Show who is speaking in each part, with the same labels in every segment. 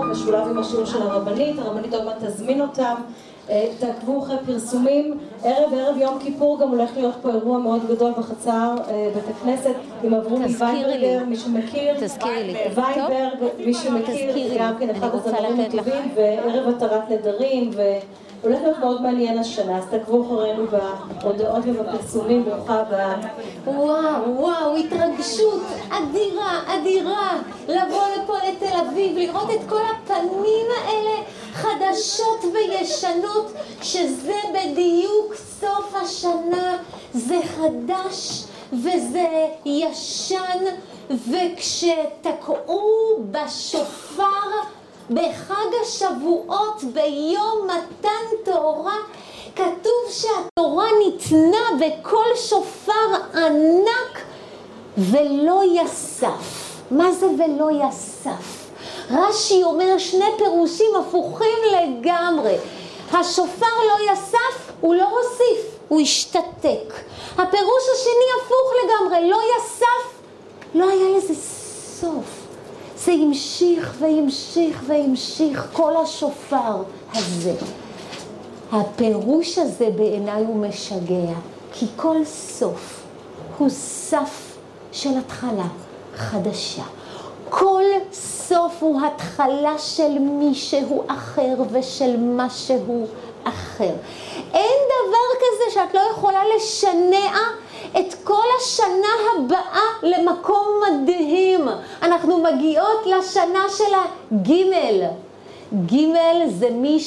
Speaker 1: משולב עם השיעור של הרבנית עוד מעט תזמין אותם. תעקבו אחרי פרסומים. ערב יום כיפור גם הולך להיות פה אירוע מאוד גדול בחצר בית הכנסת עם אברומי ויינברגר, מי שמכיר, ויינברג, מי שמכיר, גם כן אחד הזמרים הטובים, וערב התרת נדרים, והולך להיות מאוד מעניין השנה, אז תעקבו אחרינו בהודעות ובפרסומים. ברוכה הבאה.
Speaker 2: וואו, התרגשות אדירה לבוא לפה לתל אביב, לראות את כל הפנים האלה חדשות וישנות, שזה בדיוק סוף השנה, זה חדש וזה ישן, וכשתקעו בשופר בחג השבועות ביום מתן תורה, כתוב שהתורה ניתנה בקול שופר ענק ולא יסף. מה זה ולא יסף? רש"י אומר שני פירושים הפוכים לגמרי. השופר לא יסף, הוא לא הוסיף, הוא השתתק. הפירוש השני הפוך לגמרי, לא יסף, לא היה לזה סוף. זה המשיך והמשיך והמשיך, כל השופר הזה. הפירוש הזה בעיניי הוא משגע, כי כל סוף הוא סף של התחלה חדשה. כל סוף הוא התחלה של מישהו אחר ושל משהו אחר. אין דבר כזה שאת לא יכולה לשנע את כל השנה הבאה למקום מדהים. אנחנו מגיעות לשנה של הגימל. גימל זה מי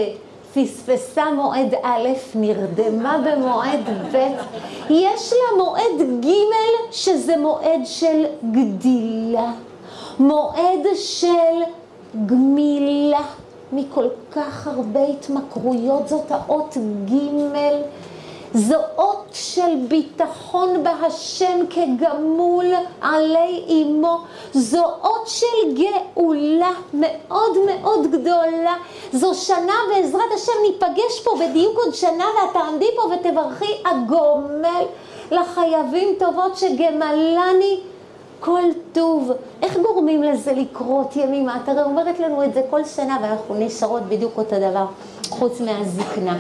Speaker 2: שפספסה מועד א', נרדמה במועד ב'. יש לה מועד גימל שזה מועד של גדילה. מועד של גמילה מכל כך הרבה התמכרויות. זאת האות גימל. זו אות של ביטחון בהשם כגמול עלי אמו. זו אות של גאולה מאוד מאוד גדולה. זו שנה בעזרת השם ניפגש פה בדיוק עוד שנה, ואת תעמדי פה ותברכי הגומל לחייבים טובות שגמלני כל טוב. איך גורמים לזה לקרות ימימה? את הרי אומרת לנו את זה כל שנה ואנחנו נשארות בדיוק אותו דבר חוץ מהזקנה.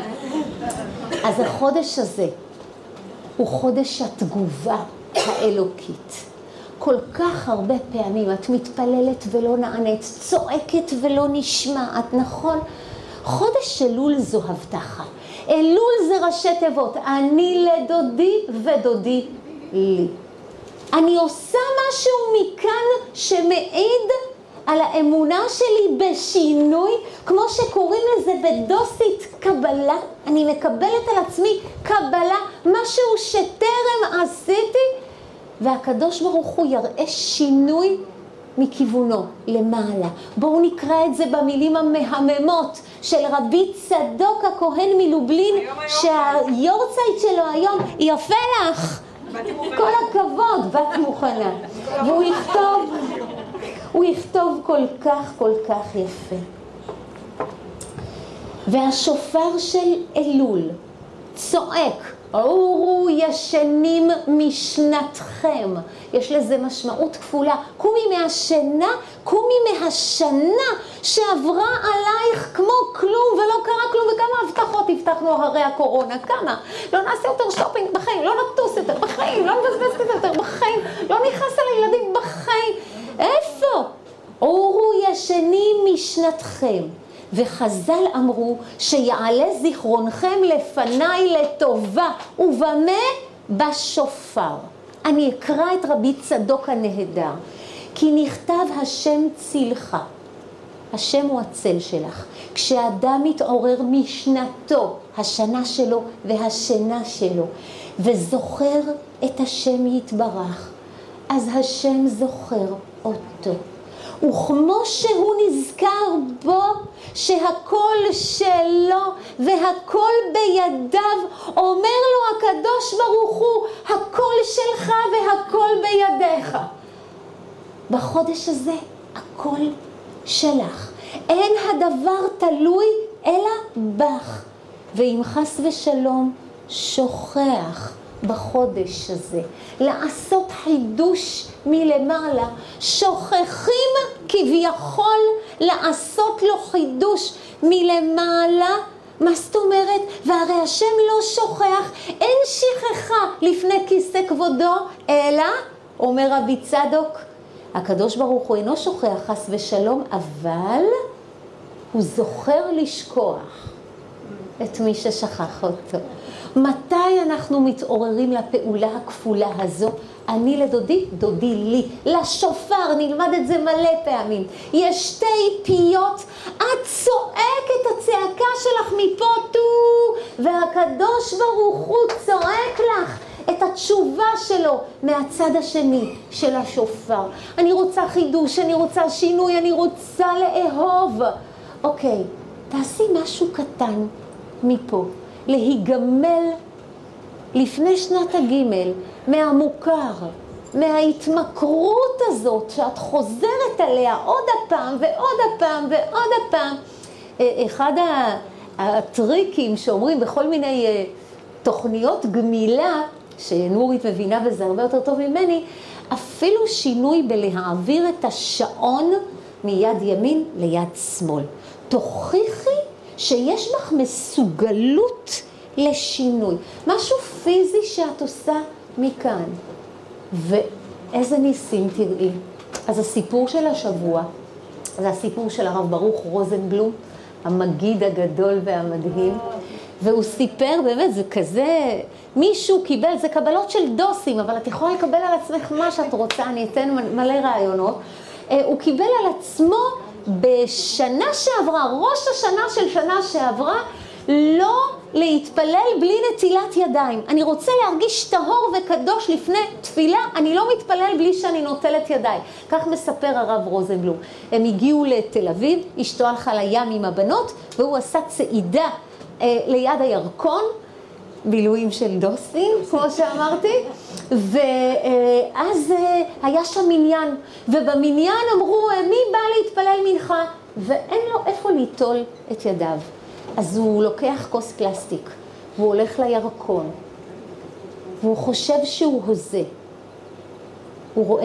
Speaker 2: אז החודש הזה הוא חודש התגובה האלוקית. כל כך הרבה פעמים את מתפללת ולא נענית, צועקת ולא נשמעת, נכון? חודש אלול זו הבטחה. אלול זה ראשי תיבות, אני לדודי ודודי לי. אני עושה משהו מכאן שמעיד על האמונה שלי בשינוי, כמו שקוראים לזה בדוסית קבלה. אני מקבלת על עצמי קבלה, משהו שטרם עשיתי, והקדוש ברוך הוא יראה שינוי מכיוונו למעלה. בואו נקרא את זה במילים המהממות של רבי צדוק הכהן מלובלין, שהיורצייט שלו היום יפה לך. כל הכבוד, בת מוכנה. והוא יכתוב כל כך יפה. והשופר של אלול צועק, אורו ישנים משנתכם. יש לזה משמעות כפולה. קומי מהשינה, קומי מהשנה שעברה עלייך כמו כלום ולא קרה כלום, וכמה הבטחות הבטחנו אחרי הקורונה, כמה? לא נעשה יותר שופינג בחיים, לא נטוס יותר בחיים, לא נבזבז יותר בחיים, לא נכנס על הילדים בחיים. איפה? אורו ישנים משנתכם. וחז"ל אמרו שיעלה זיכרונכם לפניי לטובה, ובמה? בשופר. אני אקרא את רבי צדוק הנהדר, כי נכתב השם צילך. השם הוא הצל שלך. כשאדם מתעורר משנתו, השנה שלו והשינה שלו, וזוכר את השם יתברך, אז השם זוכר אותו. וכמו שהוא נזכר בו שהכל שלו והכל בידיו, אומר לו הקדוש ברוך הוא, הכל שלך והכל בידיך. בחודש הזה הכל שלך. אין הדבר תלוי אלא בך. ואם חס ושלום שוכח בחודש הזה, לעשות חידוש מלמעלה. שוכחים כביכול לעשות לו חידוש מלמעלה. מה זאת אומרת? והרי השם לא שוכח, אין שכחה לפני כיסא כבודו, אלא, אומר רבי צדוק, הקדוש ברוך הוא אינו שוכח חס ושלום, אבל הוא זוכר לשכוח את מי ששכח אותו. מתי אנחנו מתעוררים לפעולה הכפולה הזו? אני לדודי, דודי לי. לשופר, נלמד את זה מלא פעמים. יש שתי פיות, את צועקת הצעקה שלך מפה טו, והקדוש ברוך הוא צועק לך את התשובה שלו מהצד השני של השופר. אני רוצה חידוש, אני רוצה שינוי, אני רוצה לאהוב. אוקיי, תעשי משהו קטן מפה. להיגמל לפני שנת הגימל מהמוכר, מההתמכרות הזאת שאת חוזרת עליה עוד הפעם ועוד הפעם ועוד הפעם. אחד הטריקים שאומרים בכל מיני תוכניות גמילה, שנורית מבינה וזה הרבה יותר טוב ממני, אפילו שינוי בלהעביר את השעון מיד ימין ליד שמאל. תוכיחי שיש לך מסוגלות לשינוי. משהו פיזי שאת עושה מכאן. ואיזה ניסים תראי. אז הסיפור של השבוע, זה הסיפור של הרב ברוך רוזנבלום, המגיד הגדול והמדהים. והוא סיפר, באמת, זה כזה, מישהו קיבל, זה קבלות של דוסים, אבל את יכולה לקבל על עצמך מה שאת רוצה, אני אתן מלא רעיונות. הוא קיבל על עצמו בשנה שעברה, ראש השנה של שנה שעברה, לא להתפלל בלי נטילת ידיים. אני רוצה להרגיש טהור וקדוש לפני תפילה, אני לא מתפלל בלי שאני נוטלת ידיים. כך מספר הרב רוזנבלום. הם הגיעו לתל אביב, אשתו הלכה לים עם הבנות, והוא עשה צעידה ליד הירקון, בילויים של דוסים, כמו שאמרתי, ואז היה שם מניין, ובמניין אמרו, מי בא להתפלל מנחה? ואין לו איפה ליטול את ידיו. אז הוא לוקח כוס פלסטיק, והוא הולך לירקון, והוא חושב שהוא הוזה. הוא רואה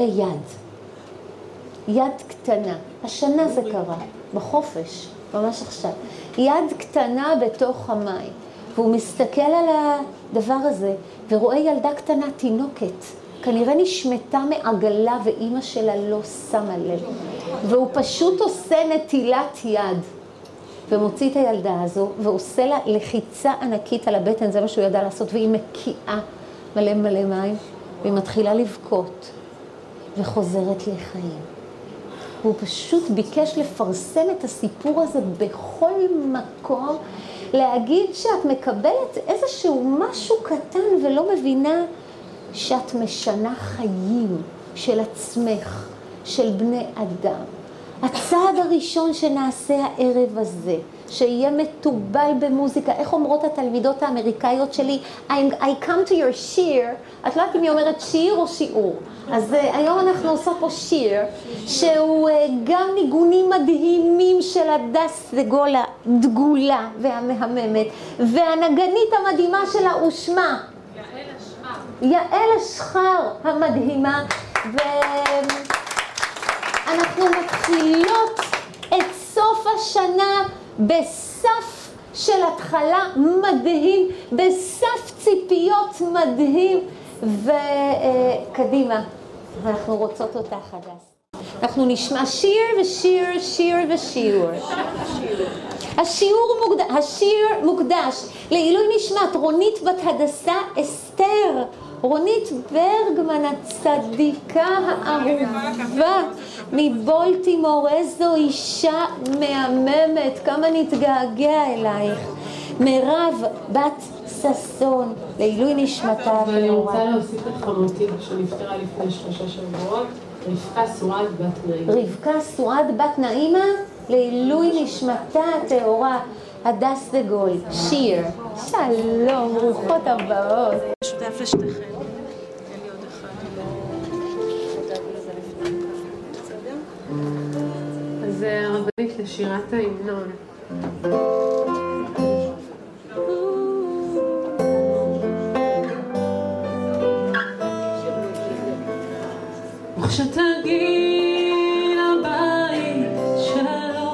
Speaker 2: יד קטנה. השנה זה קרה, בחופש, ממש עכשיו. יד קטנה בתוך המים. והוא מסתכל על הדבר הזה, ורואה ילדה קטנה, תינוקת. כנראה נשמתה מעגלה, ואימא שלה לא שמה לב. והוא פשוט עושה נטילת יד. ומוציא את הילדה הזו, ועושה לה לחיצה ענקית על הבטן, זה מה שהוא ידע לעשות, והיא מקיאה מלא מים, והיא מתחילה לבכות, וחוזרת לחיים. הוא פשוט ביקש לפרסם את הסיפור הזה בכל מקום, להגיד שאת מקבלת איזשהו משהו קטן ולא מבינה שאת משנה חיים של עצמך, של בני אדם. הצעד הראשון שנעשה הערב הזה, שיהיה מטובל במוזיקה, איך אומרות התלמידות האמריקאיות שלי, I come to your shir, את לא יודעת אם היא אומרת שיר או שיעור, אז היום אנחנו עושות פה שיר, שהוא גם ניגונים מדהימים של הדס דגולה, דגולה והמהממת, והנגנית המדהימה שלה הוא שמה, יעל אשחר המדהימה, אנחנו מתחילות את סוף השנה בסף של התחלה מדהים, בסף ציפיות מדהים, וקדימה, אנחנו רוצות אותך הדס. אנחנו נשמע שיר ושיר, שיר ושיעור. השיר מוקדש לעילוי נשמת רונית בת הדסה אסתר, רונית ברגמן הצדיקה האהובה מבולטימור, איזו אישה מהממת, כמה נתגעגע אלייך. מירב בת ששון, לעילוי נשמתה.
Speaker 3: ואני רוצה להוסיף את חמותי שנפטרה לפני 3 שבועות, רבקה סועד בת נעימה.
Speaker 2: רבקה סועד בת נעימה, לעילוי נשמתה הטהורה. הדס דגול, שיר. שלום, ברוכות הבאות.
Speaker 4: שותף לשתיכם. אין לי עוד אחד.
Speaker 3: אז הרבנית לשירת ההמנון. כשתגיעי לבית שלו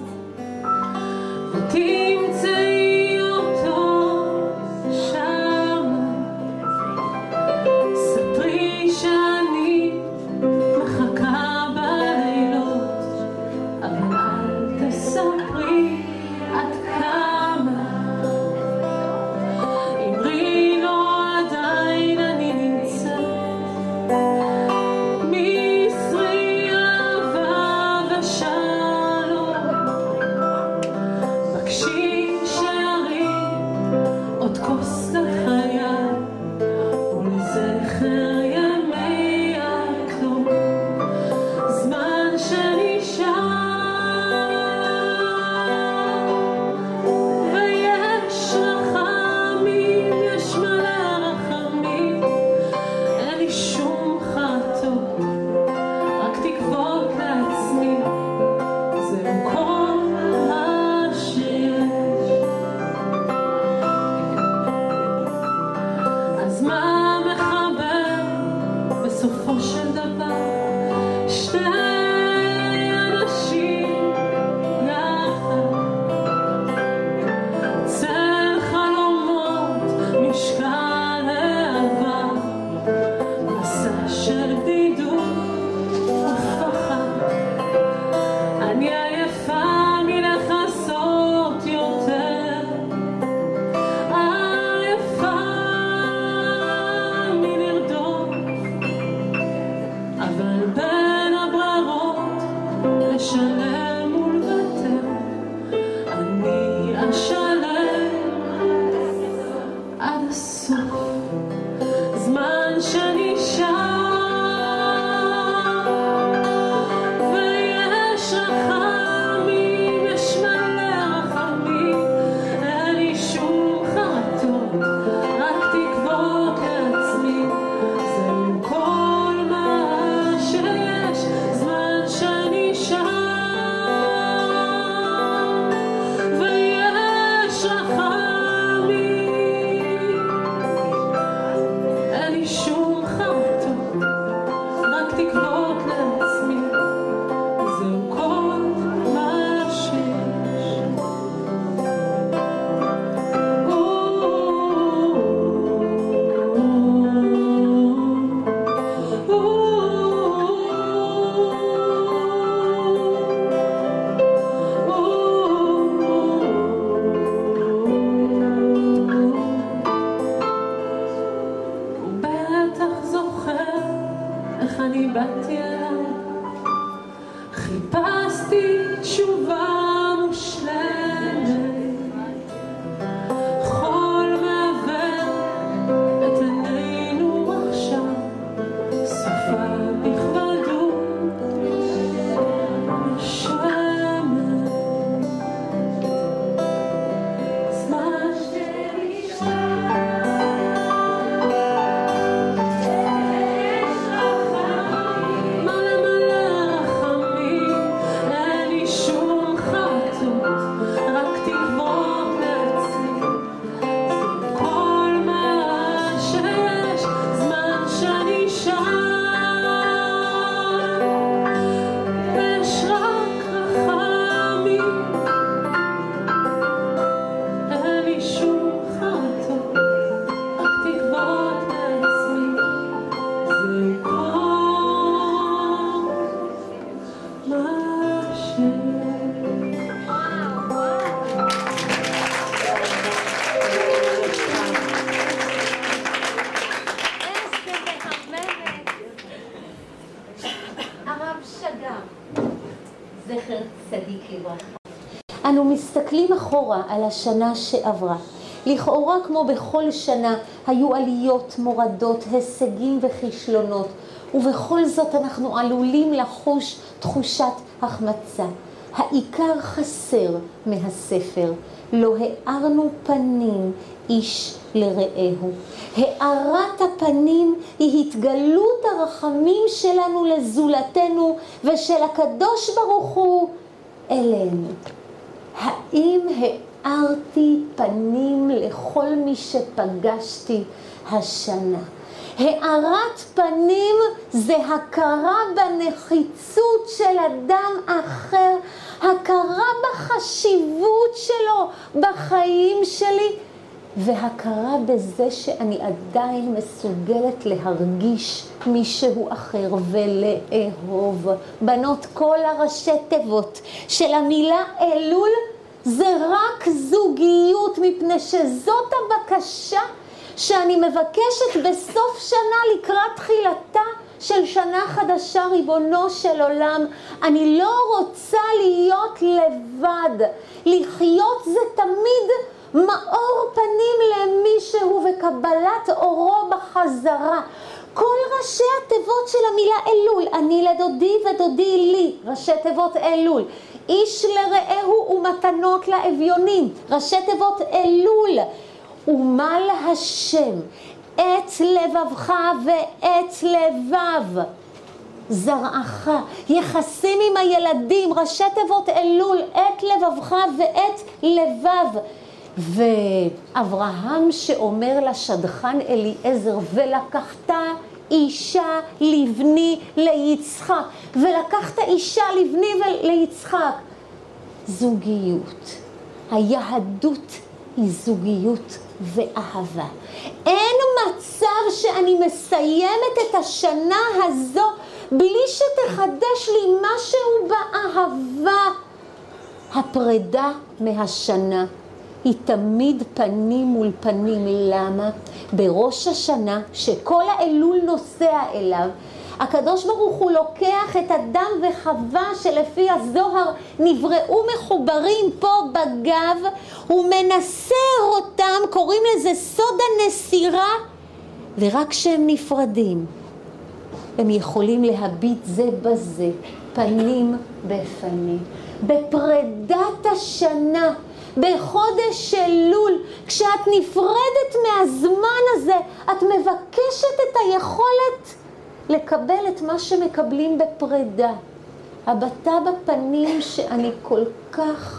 Speaker 3: ותמצאי אותו שם, ספרי שאני מחכה בלילות, אבל אל תספרי עד כמה. אמרי לו עדיין אני נמצא, מסרי אהבה ושלום, בקשי שירים עוד כוס לחיי ולזכר ימי הכלום, זמן שנשאר ויש רחמים, יש מלא רחמים, אין לי שום חרטות, רק תקוות לעצמי, זהו כל מה שיש. אז מה מחבר בסופו של דבר שני אנשים יחד, צל חלומות, משקל אהבה, מסע של בדידות ופחד, אני עייפה מלחסות יותר, עייפה מלרדוף, אבל בין הברירות לשלם ולוותר, אני אשלם עד הסוף, זמן שנשאר ויש רחמים, יש מלא רחמים, אין לי שום חרטות, רק תקוות לעצמי, זהו כל מה שיש, זמן שנשאר ויש רחמים, אין לי שום חרטות, רק תקוות לעצמי, זהו כל מה שיש. הוא בטח זוכר איך אני באתי אליו, חיפשתי תשובה מושלמת, חול מעוור את עינינו עכשיו, סופה בכבדות נושמת, זמן מלא מלא רחמים, אין לי שום חרטות, רק תקוות לעצמי, זהו כל מה שיש, זמן שנשאר ויש רק רחמים, אין לי שום חרטות, רק תקוות לעצמי, זהו כל מה שיש.
Speaker 2: איזה מהממת. הרב שגר, זכר צדיק לברכה. אנו מסתכלים אחורה על השנה שעברה. לכאורה כמו בכל שנה היו עליות, מורדות, הישגים וכישלונות, ובכל זאת אנחנו עלולים לחוש תחושת החמצה. העיקר חסר מהספר, לא הארנו פנים איש לרעהו. הארת הפנים היא התגלות הרחמים שלנו לזולתנו ושל הקדוש ברוך הוא אלינו. האם הארתי פנים לכל מי שפגשתי השנה? הארת פנים זה הכרה בנחיצות של אדם אחר, הכרה בחשיבות שלו בחיים שלי, והכרה בזה שאני עדיין מסוגלת להרגיש מישהו אחר ולאהוב. בנות, כל הראשי תיבות של המילה אלול זה רק זוגיות, מפני שזאת הבקשה שאני מבקשת בסוף שנה לקראת תחילתה של שנה חדשה. ריבונו של עולם, אני לא רוצה להיות לבד. לחיות זה תמיד מאור פנים למישהו וקבלת אורו בחזרה. כל ראשי התיבות של המילה אלול, אני לדודי ודודי לי, ראשי תיבות אלול. איש לרעהו ומתנות לאביונים, ראשי תיבות אלול. ומל השם את לבבך ואת לבב זרעך, יחסים עם הילדים, ראשי תיבות אלול, את לבבך ואת לבב. ואברהם שאומר לשדכן אליעזר, ולקחת אישה לבני ליצחק, ולקחת אישה לבני ליצחק. זוגיות, היהדות היא זוגיות ואהבה. אין מצב שאני מסיימת את השנה הזו בלי שתחדש לי משהו באהבה. הפרידה מהשנה היא תמיד פנים מול פנים. למה? בראש השנה שכל האלול נוסע אליו, הקדוש ברוך הוא לוקח את אדם וחווה שלפי הזוהר נבראו מחוברים פה בגב, הוא מנסר אותם, קוראים לזה סוד הנסירה, ורק כשהם נפרדים הם יכולים להביט זה בזה, פנים בפנים. בפרידת השנה, בחודש אלול, כשאת נפרדת מהזמן הזה, את מבקשת את היכולת לקבל את מה שמקבלים בפרידה. הבטה בפנים שאני כל כך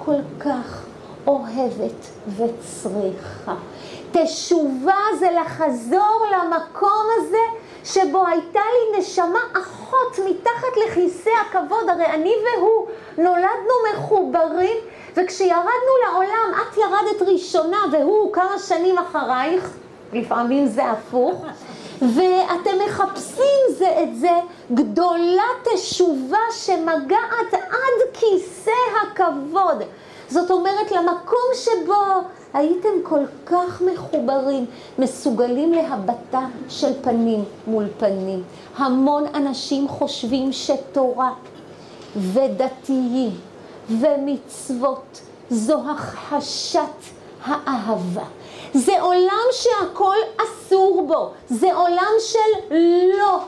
Speaker 2: אוהבת וצריכה. תשובה זה לחזור למקום הזה שבו הייתה לי נשמה אחות מתחת לכיסא הכבוד. הרי אני והוא נולדנו מחוברים, וכשירדנו לעולם, את ירדת ראשונה והוא כמה שנים אחרייך, לפעמים זה הפוך, ואתם מחפשים זה את זה, גדולה תשובה שמגעת עד כיסא הכבוד. זאת אומרת, למקום שבו הייתם כל כך מחוברים, מסוגלים להבטה של פנים מול פנים. המון אנשים חושבים שתורה ודתיים ומצוות זו הכחשת האהבה. זה עולם שהכל אסור בו, זה עולם של לא.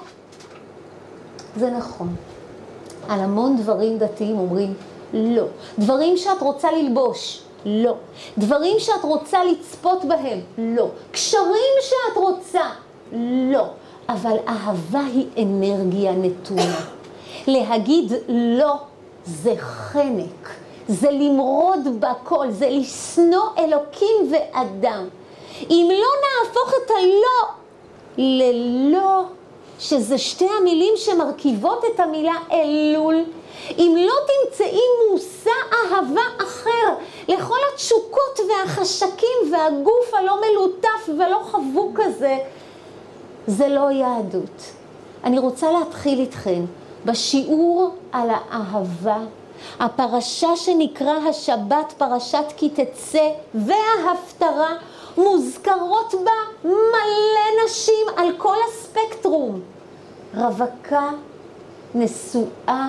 Speaker 2: זה נכון. על המון דברים דתיים אומרים לא. דברים שאת רוצה ללבוש, לא. דברים שאת רוצה לצפות בהם, לא. קשרים שאת רוצה, לא. אבל אהבה היא אנרגיה נתונה. להגיד לא זה חנק, זה למרוד בכל, זה לשנוא אלוקים ואדם. אם לא נהפוך את הלא ללא, שזה שתי המילים שמרכיבות את המילה אלול, אם לא תמצאי מושא אהבה אחר לכל התשוקות והחשקים והגוף הלא מלוטף ולא חבוק הזה, זה לא יהדות. אני רוצה להתחיל איתכם בשיעור על האהבה. הפרשה שנקרא השבת, פרשת כי תצא, וההפטרה, מוזכרות בה מלא נשים על כל הספקטרום. רווקה, נשואה,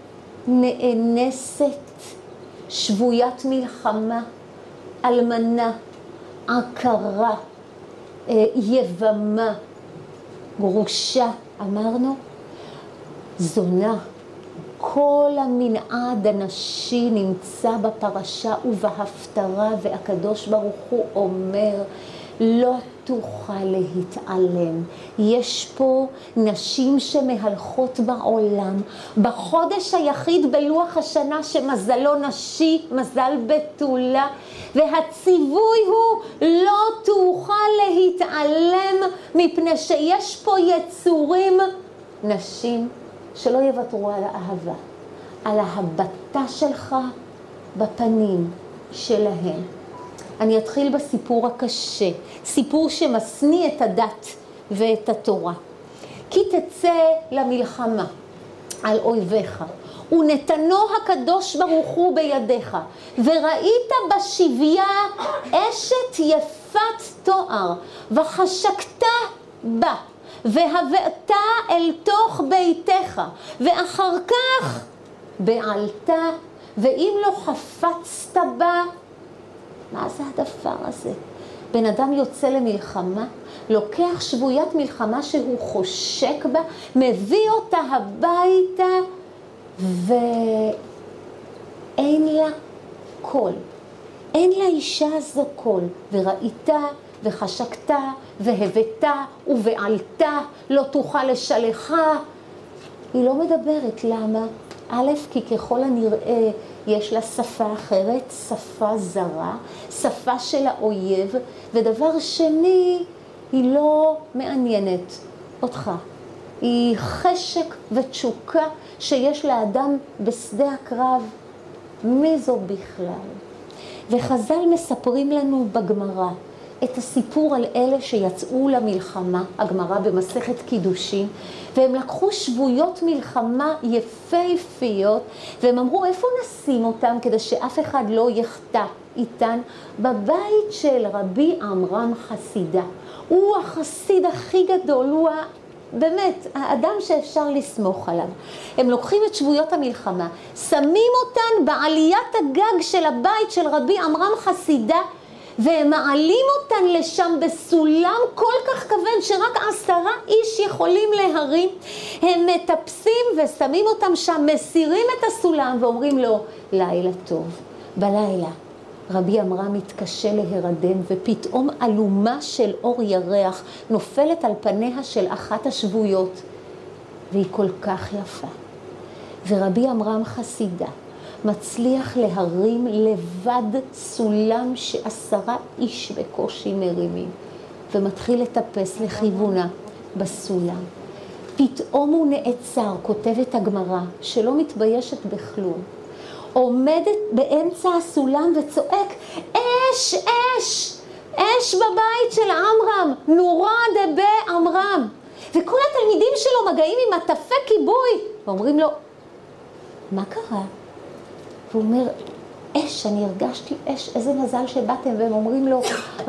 Speaker 2: נאנסת, שבוית מלחמה, אלמנה, עקרה, יבמה, גרושה, אמרנו, זונה. כל המנעד הנשי נמצא בפרשה ובהפטרה, והקדוש ברוך הוא אומר, לא תוכל להתעלם. יש פה נשים שמהלכות בעולם, בחודש היחיד בלוח השנה שמזלו נשי, מזל בתולה, והציווי הוא לא תוכל להתעלם מפני שיש פה יצורים, נשים, שלא יוותרו על האהבה, על ההבטה שלך בפנים שלהם. אני אתחיל בסיפור הקשה, סיפור שמשניא את הדת ואת התורה. כי תצא למלחמה על אויביך, ונתנו הקדוש ברוך הוא בידיך, וראית בשביה אשת יפת תואר, וחשקת בה, והבאת אל תוך ביתך, ואחר כך בעלת, ואם לא חפצת בה, מה זה הדבר הזה? בן אדם יוצא למלחמה, לוקח שבוית מלחמה שהוא חושק בה, מביא אותה הביתה, ואין לה קול. אין לאישה הזו קול. וראית וחשקת והבאת ובעלת, לא תוכל לשלחה. היא לא מדברת. למה? א', כי ככל הנראה יש לה שפה אחרת, שפה זרה, שפה של האויב, ודבר שני, היא לא מעניינת אותך. היא חשק ותשוקה שיש לאדם בשדה הקרב. מי זו בכלל? וחז"ל מספרים לנו בגמרא את הסיפור על אלה שיצאו למלחמה, הגמרא במסכת קידושין, והם לקחו שבויות מלחמה יפהפיות, והם אמרו איפה נשים אותם כדי שאף אחד לא יחטא איתן? בבית של רבי עמרם חסידה. הוא החסיד הכי גדול, הוא באמת האדם שאפשר לסמוך עליו. הם לוקחים את שבויות המלחמה, שמים אותן בעליית הגג של הבית של רבי עמרם חסידה, והם מעלים אותן לשם בסולם כל כך כבד שרק 10 איש יכולים להרים. הם מטפסים ושמים אותם שם, מסירים את הסולם ואומרים לו, לילה טוב. בלילה רבי עמרם מתקשה להירדם, ופתאום אלומה של אור ירח נופלת על פניה של אחת השבויות, והיא כל כך יפה. ורבי עמרם חסידה מצליח להרים לבד סולם ש10 איש בקושי מרימים, ומתחיל לטפס לכיוונה בסולם. פתאום הוא נעצר, כותבת הגמרא, שלא מתביישת בכלום. עומדת באמצע הסולם וצועק, אש, אש, אש בבית של עמרם, נורה דבי עמרם. וכל התלמידים שלו מגעים עם מטפי כיבוי, ואומרים לו, מה קרה? והוא אומר, אש, אני הרגשתי אש, איזה מזל שבאתם. והם אומרים לו,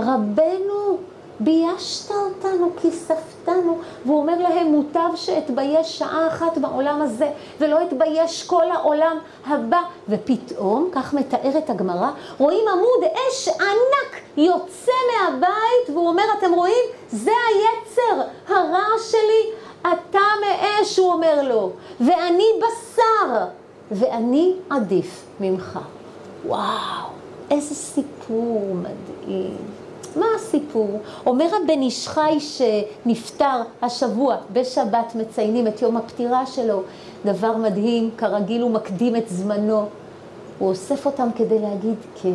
Speaker 2: רבנו, ביישת אותנו, כיספתנו. והוא אומר להם, מוטב שאתבייש שעה אחת בעולם הזה, ולא אתבייש כל העולם הבא. ופתאום, כך מתארת הגמרא, רואים עמוד אש ענק יוצא מהבית, והוא אומר, אתם רואים? זה היצר הרע שלי, אתה מאש, הוא אומר לו, ואני בשר, ואני עדיף ממך. וואו, איזה סיפור מדהים. מה הסיפור? אומר הבן איש חי שנפטר השבוע, בשבת מציינים את יום הפטירה שלו, דבר מדהים, כרגיל הוא מקדים את זמנו. הוא אוסף אותם כדי להגיד, כן,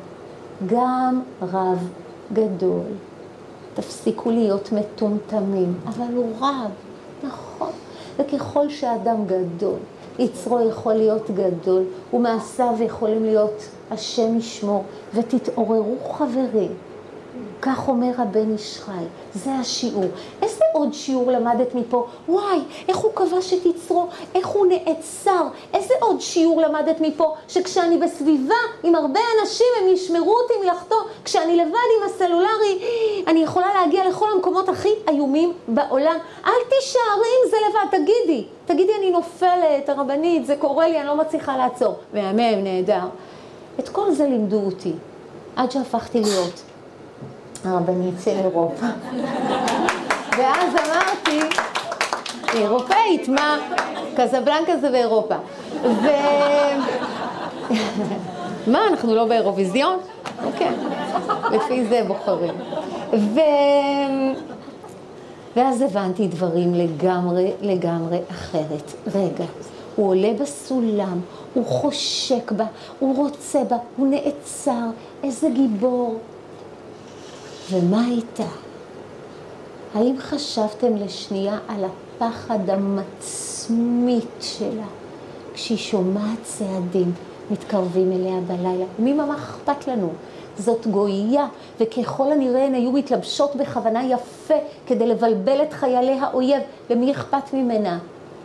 Speaker 2: גם רב גדול, תפסיקו להיות מטומטמים, אבל הוא רב, נכון. וככל שאדם גדול, יצרו יכול להיות גדול, ומעשיו יכולים להיות השם ישמור, ותתעוררו חברים. כך אומר הבן איש חי, זה השיעור. איזה עוד שיעור למדת מפה? וואי, איך הוא כבש את יצרו, איך הוא נעצר. איזה עוד שיעור למדת מפה? שכשאני בסביבה עם הרבה אנשים הם ישמרו אותי מלאכתו. כשאני לבד עם הסלולרי, אני יכולה להגיע לכל המקומות הכי איומים בעולם. אל תישארי עם זה לבד, תגידי, אני נופלת, הרבנית, זה קורה לי, אני לא מצליחה לעצור. מהמם, נהדר. את כל זה לימדו אותי, עד שהפכתי להיות הרבנית של אירופה. ואז אמרתי, אירופאית, מה? קזבלנקה זה באירופה. מה, אנחנו לא באירוויזיון? אוקיי, לפי זה בוחרים. ואז הבנתי דברים לגמרי אחרת. רגע, הוא עולה בסולם, הוא חושק בה, הוא רוצה בה, הוא נעצר, איזה גיבור. ומה איתה? האם חשבתם לשנייה על הפחד המצמית שלה, כשהיא שומעת צעדים מתקרבים אליה בלילה? מי ממש אכפת לנו? זאת גויה, וככל הנראה הן היו מתלבשות בכוונה יפה כדי לבלבל את חיילי האויב. למי אכפת ממנה?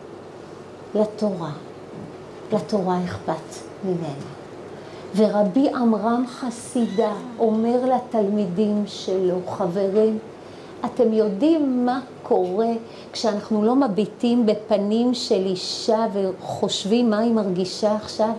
Speaker 2: לתורה. לתורה אכפת ממנה. ורבי עמרם חסידה אומר לתלמידים שלו, חברים, אתם יודעים מה קורה כשאנחנו לא מביטים בפנים של אישה וחושבים מה היא מרגישה עכשיו?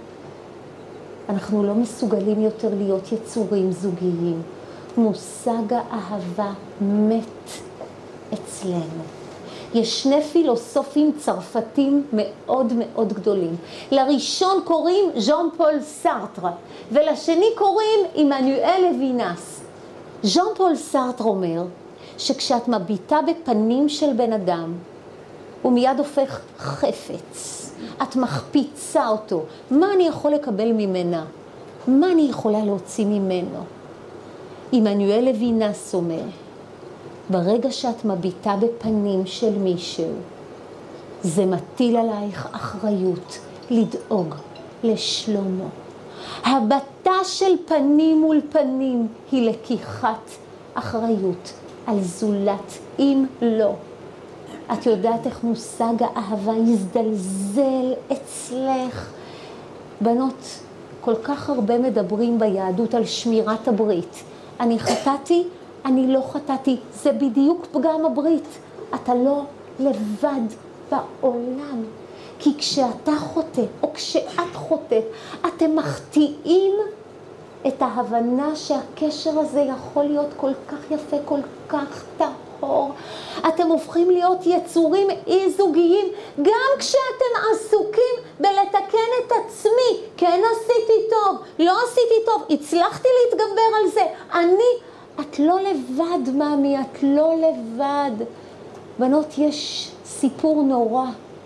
Speaker 2: אנחנו לא מסוגלים יותר להיות יצורים זוגיים. מושג האהבה מת אצלנו. יש שני פילוסופים צרפתים מאוד מאוד גדולים. לראשון קוראים ז'אן פול סארטר, ולשני קוראים עמנואל לוינס. ז'אן פול סארטר אומר שכשאת מביטה בפנים של בן אדם, הוא מיד הופך חפץ. את מחפיצה אותו. מה אני יכול לקבל ממנה? מה אני יכולה להוציא ממנו? עמנואל לוינס אומר, ברגע שאת מביטה בפנים של מישהו, זה מטיל עלייך אחריות לדאוג לשלומו. הבטה של פנים מול פנים היא לקיחת אחריות על זולת, אם לא. את יודעת איך מושג האהבה יזדלזל אצלך? בנות, כל כך הרבה מדברים ביהדות על שמירת הברית. אני חטאתי, אני לא חטאתי, זה בדיוק פגם הברית. אתה לא לבד בעולם. כי כשאתה חוטא, או כשאת חוטאת, אתם מחטיאים את ההבנה שהקשר הזה יכול להיות כל כך יפה, כל כך טהור. אתם הופכים להיות יצורים אי-זוגיים, גם כשאתם עסוקים בלתקן את עצמי. כן עשיתי טוב, לא עשיתי טוב, הצלחתי להתגבר על זה. את לא לבד, מאמי, את לא לבד. בנות, יש סיפור נורא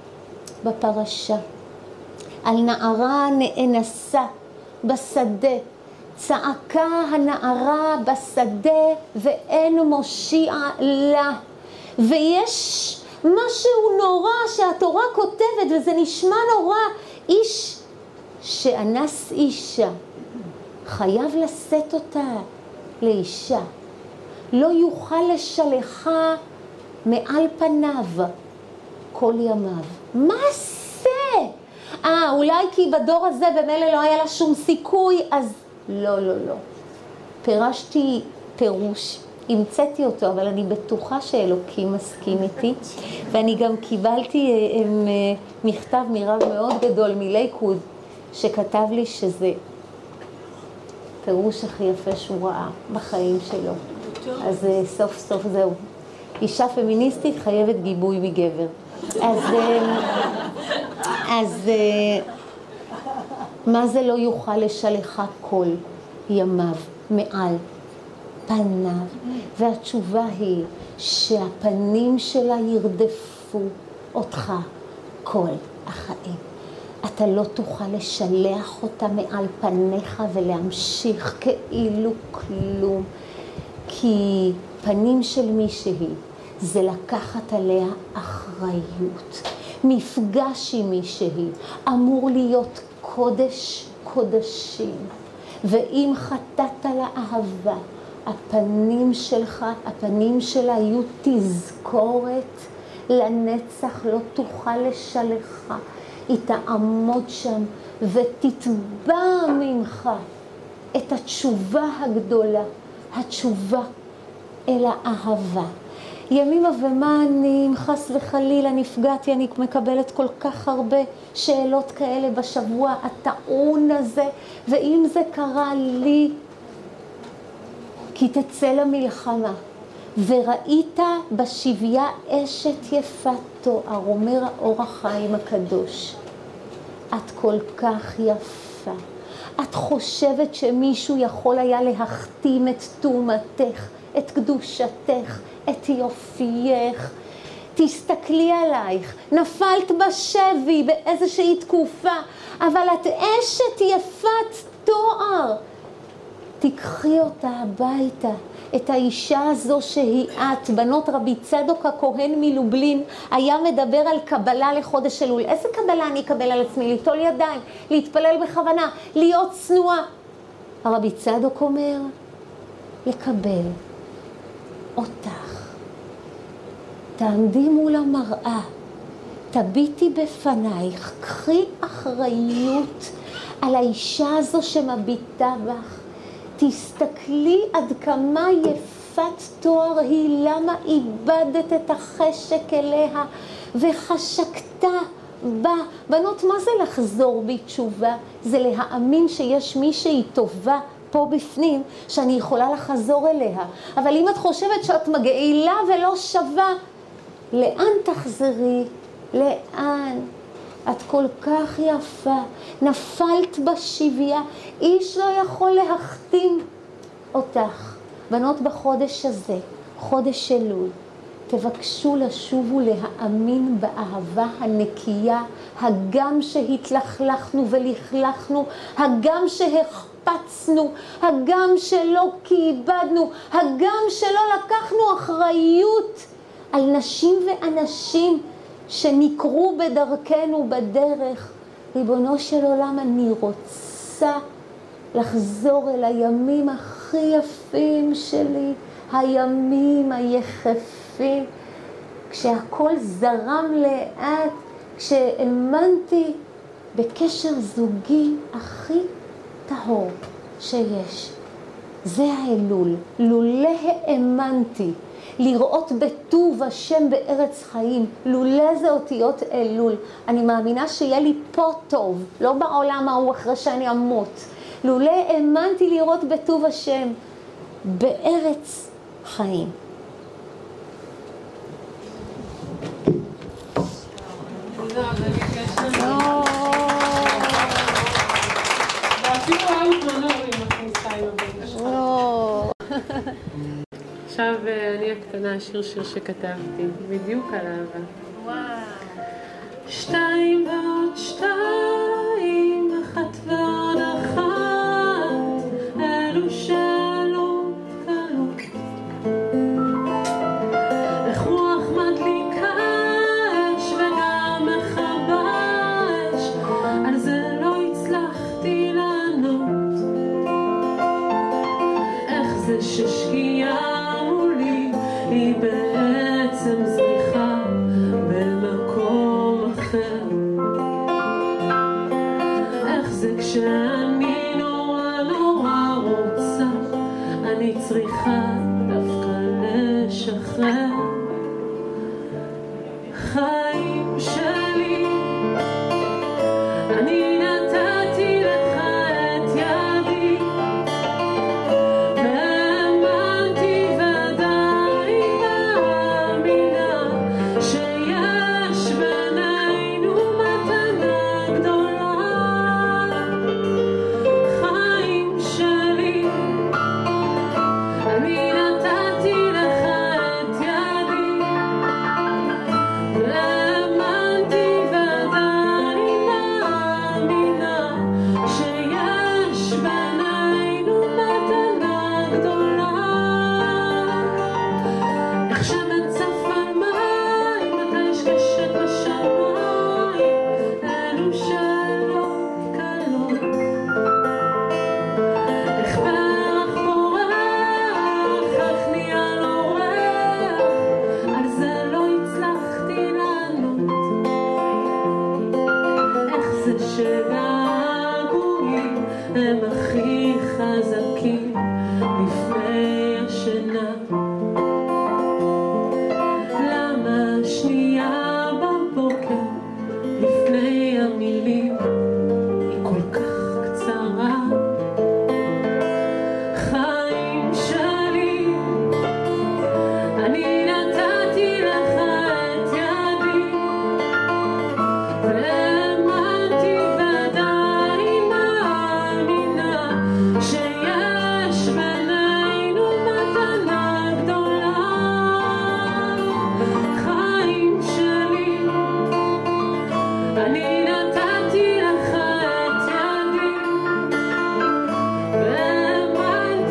Speaker 2: בפרשה על נערה נאנסה בשדה. צעקה הנערה בשדה ואין מושיע לה. ויש משהו נורא שהתורה כותבת, וזה נשמע נורא. איש שאנס אישה חייב לשאת אותה לאישה, לא יוכל לשלחה מעל פניו כל ימיו. מה זה? אולי כי בדור הזה במילא לא היה לה שום סיכוי, אז לא. פירשתי פירוש, המצאתי אותו, אבל אני בטוחה שאלוקים מסכים איתי, ואני גם קיבלתי מכתב מרב מאוד גדול מלייקוד, שכתב לי שזה פירוש הכי יפה שהוא ראה בחיים שלו. אז סוף סוף זהו. אישה פמיניסטית חייבת גיבוי מגבר. אז מה זה לא יוכל לשלחה כל ימיו מעל פניו? והתשובה היא שהפנים שלה ירדפו אותך כל החיים. אתה לא תוכל לשלח אותה מעל פניך ולהמשיך כאילו כלום. כי פנים של מישהי זה לקחת עליה אחריות. מפגש עם מישהי אמור להיות קודש קודשים. ואם חטאת לאהבה, הפנים שלך, הפנים שלה יהיו תזכורת לנצח, לא תוכל לשלחה. היא תעמוד שם ותתבע ממך את התשובה הגדולה, התשובה אל האהבה. ימימה, ומה אני, אם חס וחלילה נפגעתי, אני מקבלת כל כך הרבה שאלות כאלה בשבוע הטעון הזה, ואם זה קרה לי, כי תצא למלחמה, וראית בשביה אשת יפת תואר, אומר האור החיים הקדוש, את כל כך יפה, את חושבת שמישהו יכול היה להחתים את תאומתך, את קדושתך, את יופייך. תסתכלי עלייך, נפלת בשבי באיזושהי תקופה, אבל את אשת יפת תואר. תיקחי אותה הביתה, את האישה הזו שהיא את. בנות רבי צדוק הכהן מלובלין היה מדבר על קבלה לחודש אלול. איזה קבלה אני אקבל על עצמי? ליטול ידיים, להתפלל בכוונה, להיות צנועה. הרבי צדוק אומר, לקבל אותך. תעמדי מול המראה, תביטי בפנייך, קחי אחריות על האישה הזו שמביטה בך. תסתכלי עד כמה יפת תואר היא, למה איבדת את החשק אליה וחשקת בה. בנות, מה זה לחזור בתשובה? זה להאמין שיש מישהי טובה פה בפנים שאני יכולה לחזור אליה. אבל אם את חושבת שאת מגעילה ולא שווה, לאן תחזרי? לאן? את כל כך יפה, נפלת בשביה, איש לא יכול להחתים אותך. בנות, בחודש הזה, חודש אלול, תבקשו לשוב ולהאמין באהבה הנקייה, הגם שהתלכלכנו ולכלכנו, הגם שהחפצנו, הגם שלא כיבדנו, הגם שלא לקחנו אחריות על נשים ואנשים שנקרו בדרכנו בדרך. ריבונו של עולם, אני רוצה לחזור אל הימים הכי יפים שלי, הימים היחפים, כשהכל זרם לאט, כשאמנתי בקשר זוגי הכי טהור שיש. זה האלול. לולא האמנתי לראות בטוב השם בארץ חיים, לולא זה אותיות אלול, אני מאמינה שיהיה לי פה טוב, לא בעולם ההוא אחרי שאני אמות. לולא האמנתי לראות בטוב השם בארץ חיים.
Speaker 3: ואפילו אהוד מנורי מכניסה עם הבן שלך. עכשיו אני הקטנה, שיר שכתבתי, בדיוק על אהבה.
Speaker 4: וואו.
Speaker 3: 2 ועוד 2, 1 ועוד 1, אלו שאלות קלות. איך רוח מדליקה אש וגם מכבה אש, על זה לא הצלחתי לענות. איך זה ששקיעה מולי היא בעצם זריחה במקום אחר. איך זה כשאני נורא נורא רוצה, אני צריכה דווקא לשחרר. חיים שלי, אני נתתי לך את ידי, והאמנתי ועדיין מאמינה שיש בינינו מתנה גדולה. חיים שלי, אני נתתי לך את ידי, והאמנתי ועדיין מאמינה שיש בינינו מתנה גדולה. איך שמצף על מים, אתה יש קשת בשמיים, אלו שאלות קלות. איך פרח פורח, איך נהיה לו ריח, על זה לא הצלחתי לענות. איך זה שגעגועים הם הכי חזקים לפני השינה. למה השנייה בבוקר לפני המילים היא כל כך קצרה. חיים שלי, אני נתתי לך את ידי, והאמנתי ועדיין מאמינה שיש בינינו מתנה גדולה. חיים שלי, אני נתתי לך את ידי, והאמנתי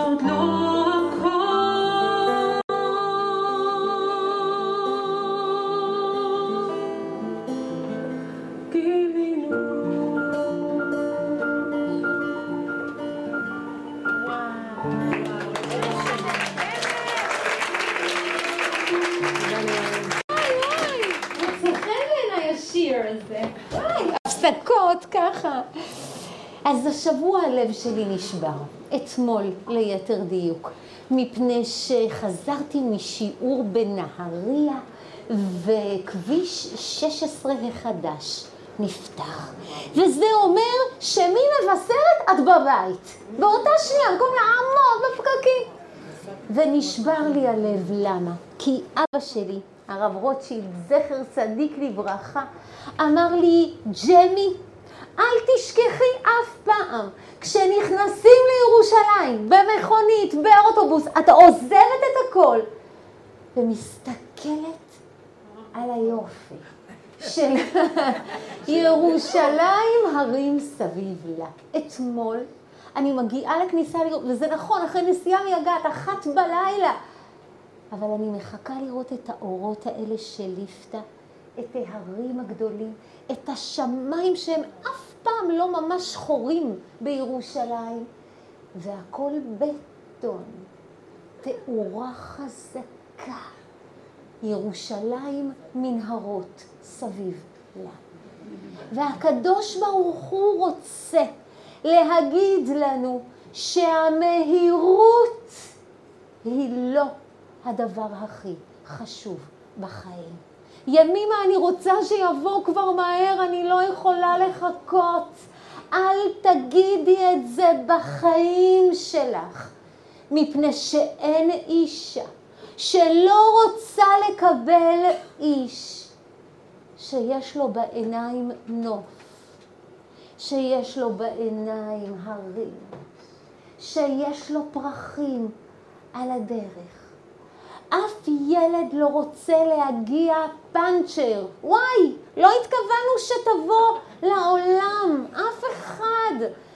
Speaker 4: עוד לא הכל. גילינו.
Speaker 2: הפסקות ככה. אז השבוע הלב שלי נשבר, אתמול ליתר דיוק, מפני שחזרתי משיעור בנהריה וכביש 16 החדש נפתח. וזה אומר שמי מבשרת? את בבית. באותה שנייה, במקום לעמוד בפקקים. ונשבר לי הלב, למה? כי אבא שלי, הרב רוטשילד, זכר צדיק לברכה, אמר לי, ג'מי, אל תשכחי אף פעם, כשנכנסים לירושלים, במכונית, באוטובוס, אתה עוזבת את הכל, ומסתכלת על היופי של ירושלים הרים סביב לה. אתמול אני מגיעה לכניסה לירושלים, וזה נכון, אחרי נסיעה מייגעת, 1 בלילה, אבל אני מחכה לראות את האורות האלה של ליפתא, את ההרים הגדולים, את השמיים שהם אף פעם לא ממש שחורים בירושלים, והכל בטון, תאורה חזקה, ירושלים מנהרות סביב לה. והקדוש ברוך הוא רוצה להגיד לנו שהמהירות היא לא הדבר הכי חשוב בחיים. ימימה אני רוצה שיבוא כבר מהר, אני לא יכולה לחכות. אל תגידי את זה בחיים שלך, מפני שאין אישה שלא רוצה לקבל איש שיש לו בעיניים נוף, שיש לו בעיניים הרים, שיש לו פרחים על הדרך. אף ילד לא רוצה להגיע פנצ'ר. וואי, לא התכוונו שתבוא לעולם, אף אחד.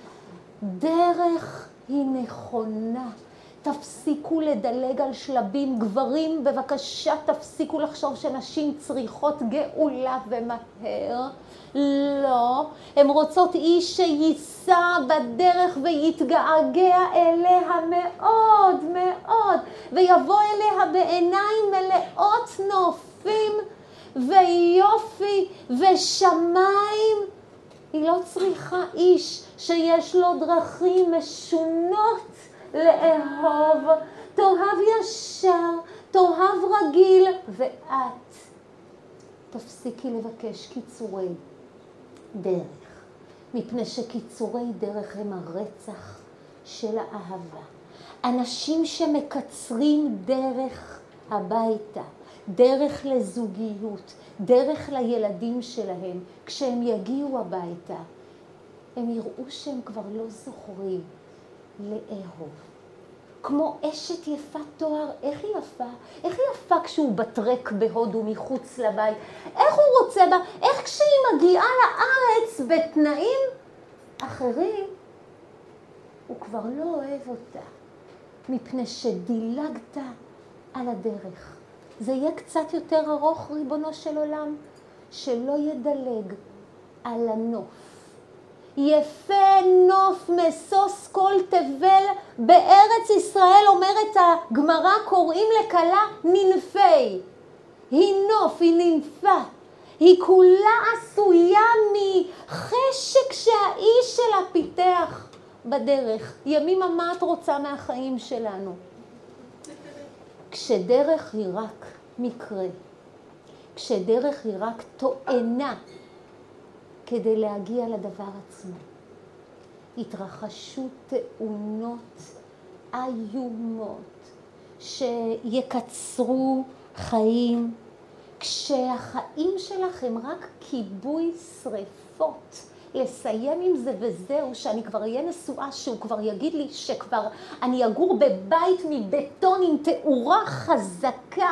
Speaker 2: דרך היא נכונה. תפסיקו לדלג על שלבים. גברים, בבקשה, תפסיקו לחשוב שנשים צריכות גאולה ומהר. לא, הן רוצות איש שייסע בדרך ויתגעגע אליה מאוד מאוד, ויבוא אליה בעיניים מלאות נופים ויופי ושמיים. היא לא צריכה איש שיש לו דרכים משונות לאהוב, תאהב ישר, תאהב רגיל, ואת תפסיקי לבקש קיצורי דרך, מפני שקיצורי דרך הם הרצח של האהבה. אנשים שמקצרים דרך הביתה, דרך לזוגיות, דרך לילדים שלהם, כשהם יגיעו הביתה, הם יראו שהם כבר לא זוכרים לאהוב. כמו אשת יפת תואר, איך היא יפה? איך היא יפה כשהוא בטרק בהודו מחוץ לבית? איך הוא רוצה בה? איך כשהיא מגיעה לארץ בתנאים אחרים, הוא כבר לא אוהב אותה, מפני שדילגת על הדרך. זה יהיה קצת יותר ארוך, ריבונו של עולם, שלא ידלג על הנוף. יפה נוף משוש כל תבל בארץ ישראל, אומרת הגמרא, קוראים לכלה ננפי. היא נוף, היא ננפה, היא כולה עשויה מחשק שהאיש שלה פיתח בדרך. ימימה, מה את רוצה מהחיים שלנו? כשדרך היא רק מקרה, כשדרך היא רק תואנה כדי להגיע לדבר עצמו, התרחשו תאונות איומות שיקצרו חיים, כשהחיים שלכם רק כיבוי שריפות, לסיים עם זה וזהו, שאני כבר אהיה נשואה, שהוא כבר יגיד לי שכבר אני אגור בבית מבטון עם תאורה חזקה.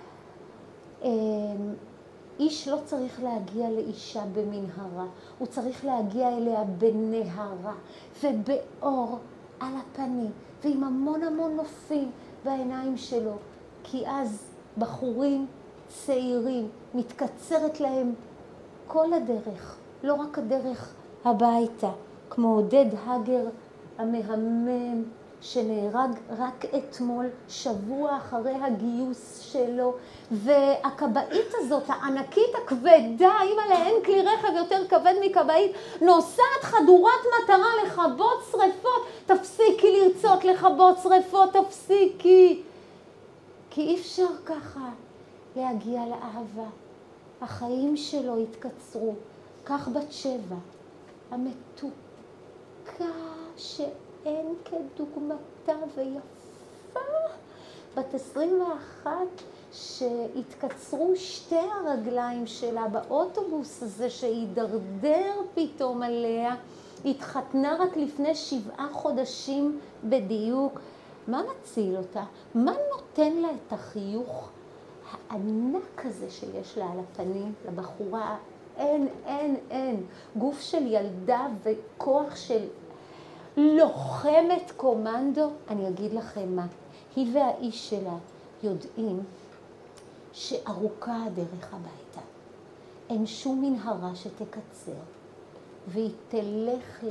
Speaker 2: איש לא צריך להגיע לאישה במנהרה, הוא צריך להגיע אליה בנהרה ובאור על הפנים, ועם המון המון נופים בעיניים שלו, כי אז בחורים צעירים מתקצרת להם כל הדרך, לא רק הדרך הביתה, כמו עודד הגר המהמם שנהרג רק אתמול, שבוע אחרי הגיוס שלו, והקבעית הזאת, הענקית הכבדה, אימא לאין כלי רכב יותר כבד מקבעית, נוסעת חדורת מטרה לכבות שריפות. תפסיקי לרצות לכבות שריפות, תפסיקי. כי אי אפשר ככה להגיע לאהבה. החיים שלו התקצרו. כך בת 7, המתוקה שאין כדוגמתה ויפה, בת 21 שהתקצרו שתי הרגליים שלה באוטובוס הזה שהידרדר פתאום עליה, התחתנה רק לפני 7 חודשים בדיוק. מה מציל אותה? מה נותן לה את החיוך הענק הזה שיש לה על הפנים, לבחורה? אין. גוף של ילדה וכוח של לוחמת קומנדו. אני אגיד לכם מה, היא והאיש שלה יודעים שארוכה הדרך הביתה. אין שום מנהרה שתקצר, והיא תלך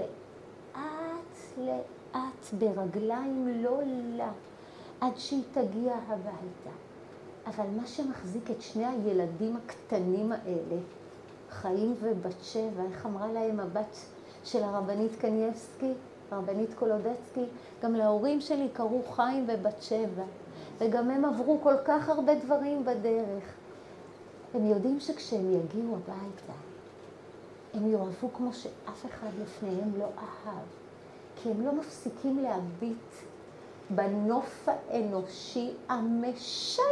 Speaker 2: לאט ברגליים לא לה, עד שהיא תגיע הביתה. אבל מה שמחזיק את שני הילדים הקטנים האלה, חיים ובת 7, איך אמרה להם הבת של הרבנית קניאבסקי, הרבנית קולודצקי, גם להורים שלי קראו חיים ובת 7, וגם הם עברו כל כך הרבה דברים בדרך. הם יודעים שכשהם יגיעו הביתה, הם יאהבו כמו שאף אחד לפניהם לא אהב, כי הם לא מפסיקים להביט בנוף האנושי המשגע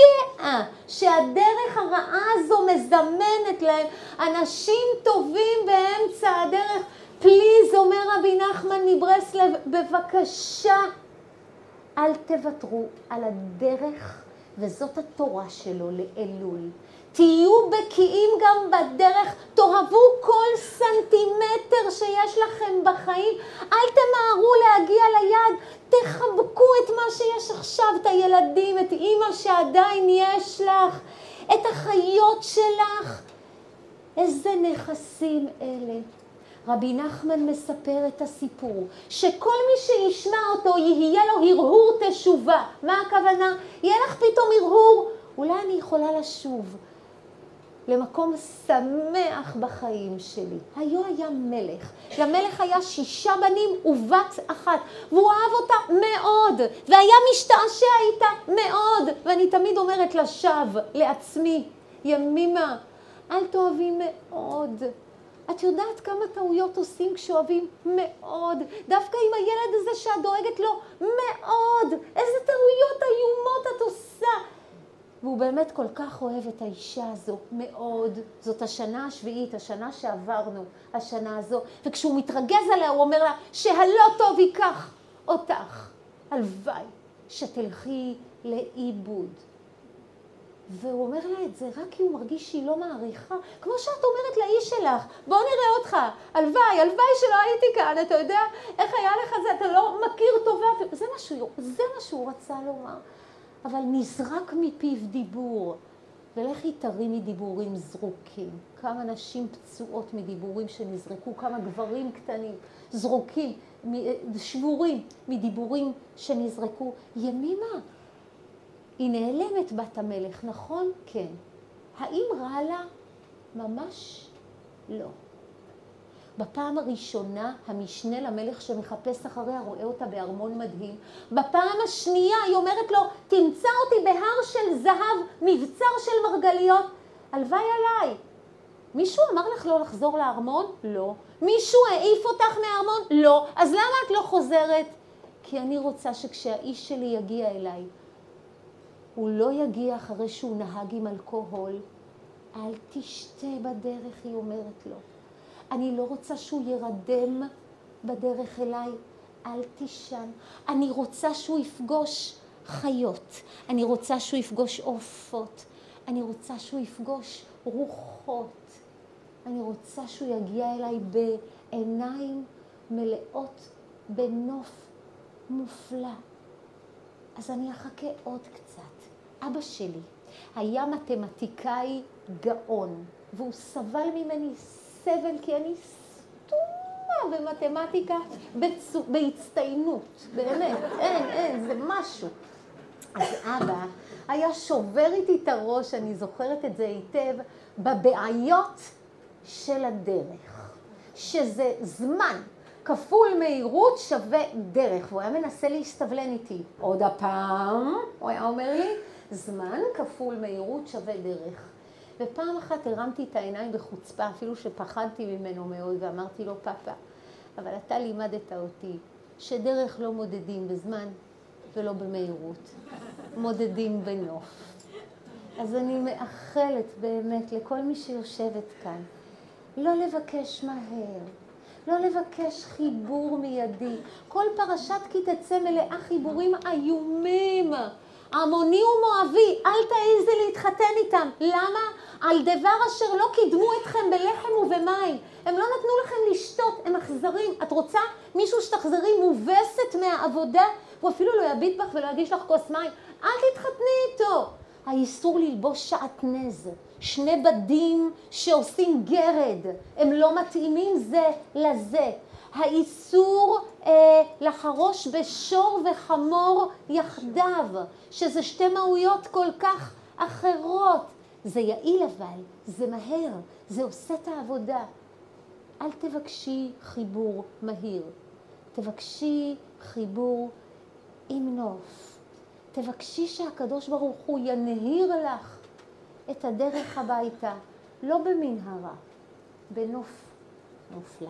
Speaker 2: שהדרך הרעה הזו מזמנת להם. אנשים טובים באמצע הדרך. פליז, אומר רבי נחמן מברסלב, בבקשה, אל תוותרו על הדרך, וזאת התורה שלו לאלול. תהיו בקיאים גם בדרך, תאהבו כל סנטימטר שיש לכם בחיים, אל תמהרו להגיע ליד, תחבקו את מה שיש עכשיו, את הילדים, את אמא שעדיין יש לך, את החיות שלך. איזה נכסים אלה. רבי נחמן מספר את הסיפור, שכל מי שישמע אותו יהיה לו הרהור תשובה. מה הכוונה? יהיה לך פתאום הרהור, אולי אני יכולה לשוב למקום שמח בחיים שלי. היה מלך. למלך היה 6 בנים ובת 1, והוא אהב אותה מאוד, והיה משתעשע איתה מאוד. ואני תמיד אומרת לשווא, לעצמי, ימימה, אל תאהבי מאוד. את יודעת כמה טעויות עושים כשאוהבים מאוד? דווקא עם הילד הזה שאת דואגת לו מאוד. איזה טעויות איומות את עושה. והוא באמת כל כך אוהב את האישה הזו מאוד. זאת השנה השביעית, השנה שעברנו, השנה הזו. וכשהוא מתרגז עליה, הוא אומר לה שהלא טוב ייקח אותך. הלוואי שתלכי לאיבוד. והוא אומר לה את זה רק כי הוא מרגיש שהיא לא מעריכה. כמו שאת אומרת לאיש שלך, בוא נראה אותך. הלוואי שלא הייתי כאן, אתה יודע איך היה לך זה, אתה לא מכיר טובה. זה מה שהוא רצה לומר. אבל נזרק מפיו דיבור. ולכי תרימי דיבורים זרוקים. כמה נשים פצועות מדיבורים שנזרקו, כמה גברים קטנים זרוקים, שבורים מדיבורים שנזרקו. ימימה, היא נעלמת בת המלך, נכון? כן. האם רע לה? ממש לא. בפעם הראשונה, המשנה למלך שמחפש אחריה רואה אותה בארמון מדהים. בפעם השנייה היא אומרת לו, תמצא אותי בהר של זהב, מבצר של מרגליות. הלוואי עליי. מישהו אמר לך לא לחזור לארמון? לא. מישהו העיף אותך מהארמון? לא. אז למה את לא חוזרת? כי אני רוצה שכשהאיש שלי יגיע אליי, הוא לא יגיע אחרי שהוא נהג עם אלכוהול. אל תשתה בדרך, היא אומרת לו. אני לא רוצה שהוא ירדם בדרך אליי, אל תישן. אני רוצה שהוא יפגוש חיות. אני רוצה שהוא יפגוש עופות. אני רוצה שהוא יפגוש רוחות. אני רוצה שהוא יגיע אליי בעיניים מלאות בנוף מופלא. אז אני אחכה עוד קצת. אבא שלי היה מתמטיקאי גאון, והוא סבל ממני סבל כי אני סתומה במתמטיקה בהצטיינות, באמת, אין, זה משהו. אז אבא היה שובר איתי את הראש, אני זוכרת את זה היטב, בבעיות של הדרך, שזה זמן כפול מהירות שווה דרך, והוא היה מנסה להסתבלן איתי. עוד הפעם, הוא היה אומר לי, זמן כפול מהירות שווה דרך. ופעם אחת הרמתי את העיניים בחוצפה, אפילו שפחדתי ממנו מאוד, ואמרתי לו, פאפה, אבל אתה לימדת אותי שדרך לא מודדים בזמן ולא במהירות, מודדים בנוף. אז אני מאחלת באמת לכל מי שיושבת כאן, לא לבקש מהר, לא לבקש חיבור מיידי. כל פרשת כי תצא מלאה חיבורים איומים. עמוני ומואבי, אל תעיזי להתחתן איתם. למה? על דבר אשר לא קידמו אתכם בלחם ובמים. הם לא נתנו לכם לשתות, הם אכזרים. את רוצה מישהו שתחזרי מובסת מהעבודה? הוא אפילו לא יביט בך ולא יגיש לך כוס מים. אל תתחתני איתו. האיסור ללבוש שעטנז, שני בדים שעושים גרד, הם לא מתאימים זה לזה. האיסור לחרוש בשור וחמור יחדיו, שזה שתי מהויות כל כך אחרות. זה יעיל אבל, זה מהר, זה עושה את העבודה. אל תבקשי חיבור מהיר, תבקשי חיבור עם נוף. תבקשי שהקדוש ברוך הוא ינהיר לך את הדרך הביתה, לא במנהרה, בנוף מופלא.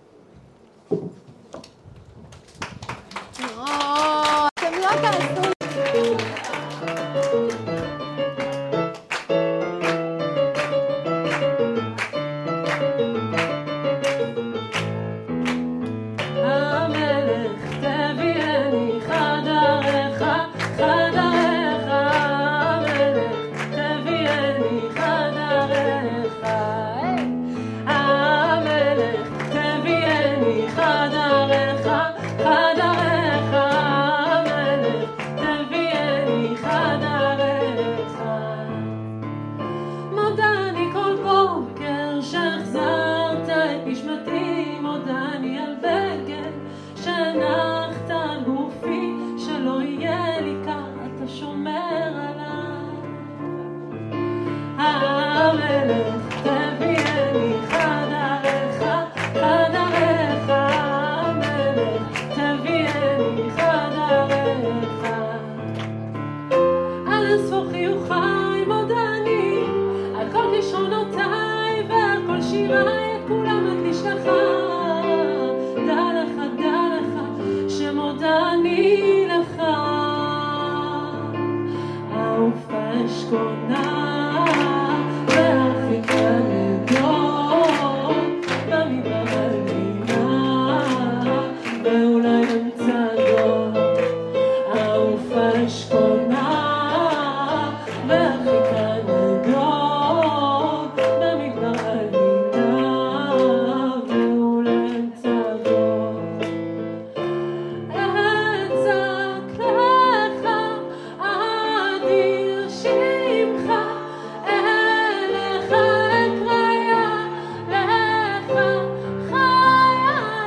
Speaker 2: אתם לא תעשו.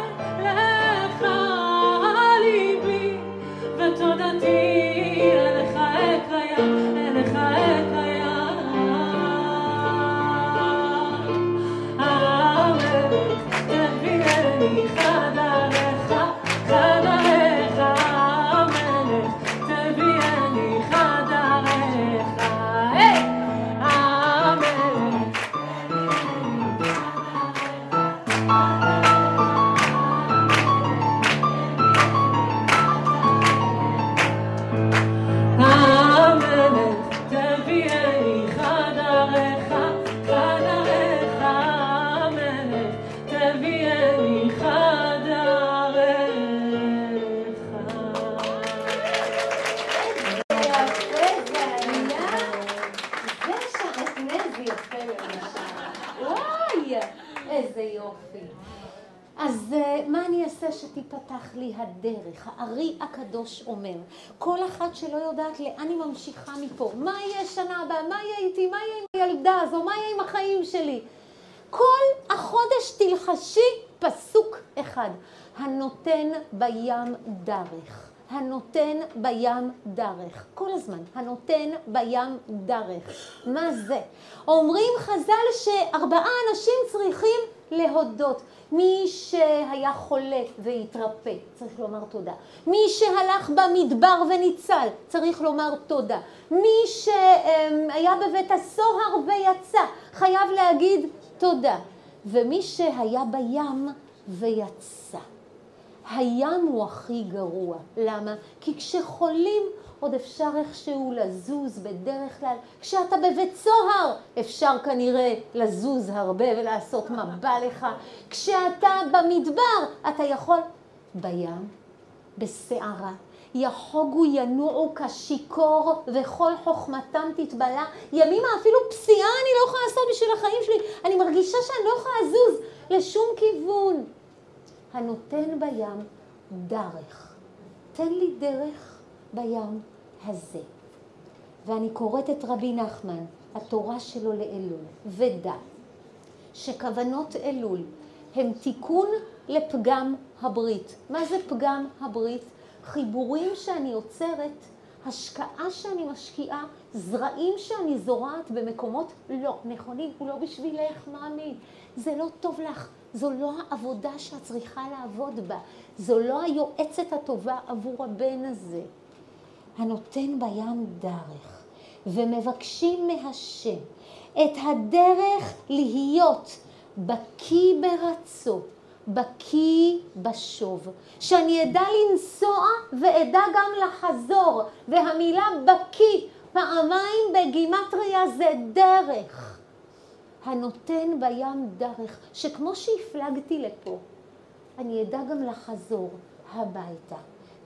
Speaker 4: ותודתי עליך
Speaker 2: שתיפתח לי הדרך. הארי הקדוש אומר, כל אחת שלא יודעת לאן היא ממשיכה מפה, מה יהיה שנה הבאה, מה יהיה איתי, מה יהיה עם הילדה הזו, מה יהיה עם החיים שלי. כל החודש תלחשי פסוק אחד, הנותן בים דרך. הנותן בים דרך. כל הזמן, הנותן בים דרך. מה זה? אומרים חז"ל שארבעה אנשים צריכים להודות. מי שהיה חולה והתרפא, צריך לומר תודה. מי שהלך במדבר וניצל, צריך לומר תודה. מי שהיה בבית הסוהר ויצא, חייב להגיד תודה. ומי שהיה בים ויצא. הים הוא הכי גרוע. למה? כי כשחולים עוד אפשר איכשהו לזוז בדרך כלל. כשאתה בבית סוהר אפשר כנראה לזוז הרבה ולעשות מה בא לך. כשאתה במדבר אתה יכול בים, בסערה. יחוגו ינועו כשיקור וכל חוכמתם תתבלה. ימימה אפילו פסיעה אני לא יכולה לעשות בשביל החיים שלי. אני מרגישה שאני לא יכולה לזוז לשום כיוון. הנותן בים דרך. תן לי דרך בים הזה. ואני קוראת את רבי נחמן, התורה שלו לאלול, ודע שכוונות אלול הם תיקון לפגם הברית. מה זה פגם הברית? חיבורים שאני יוצרת, השקעה שאני משקיעה, זרעים שאני זורעת במקומות לא נכונים ולא בשבילך, מאמי. זה לא טוב לך. זו לא העבודה שאת צריכה לעבוד בה. זו לא היועצת הטובה עבור הבן הזה. הנותן בים דרך, ומבקשים מהשם את הדרך להיות בקי ברצו, בקי בשוב. שאני אדע לנסוע ואדע גם לחזור. והמילה בקי פעמיים בגימטריה זה דרך. הנותן בים דרך, שכמו שהפלגתי לפה, אני אדע גם לחזור הביתה.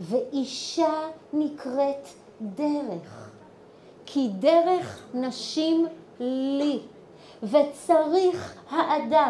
Speaker 2: ואישה נקראת דרך, כי דרך נשים לי. וצריך האדם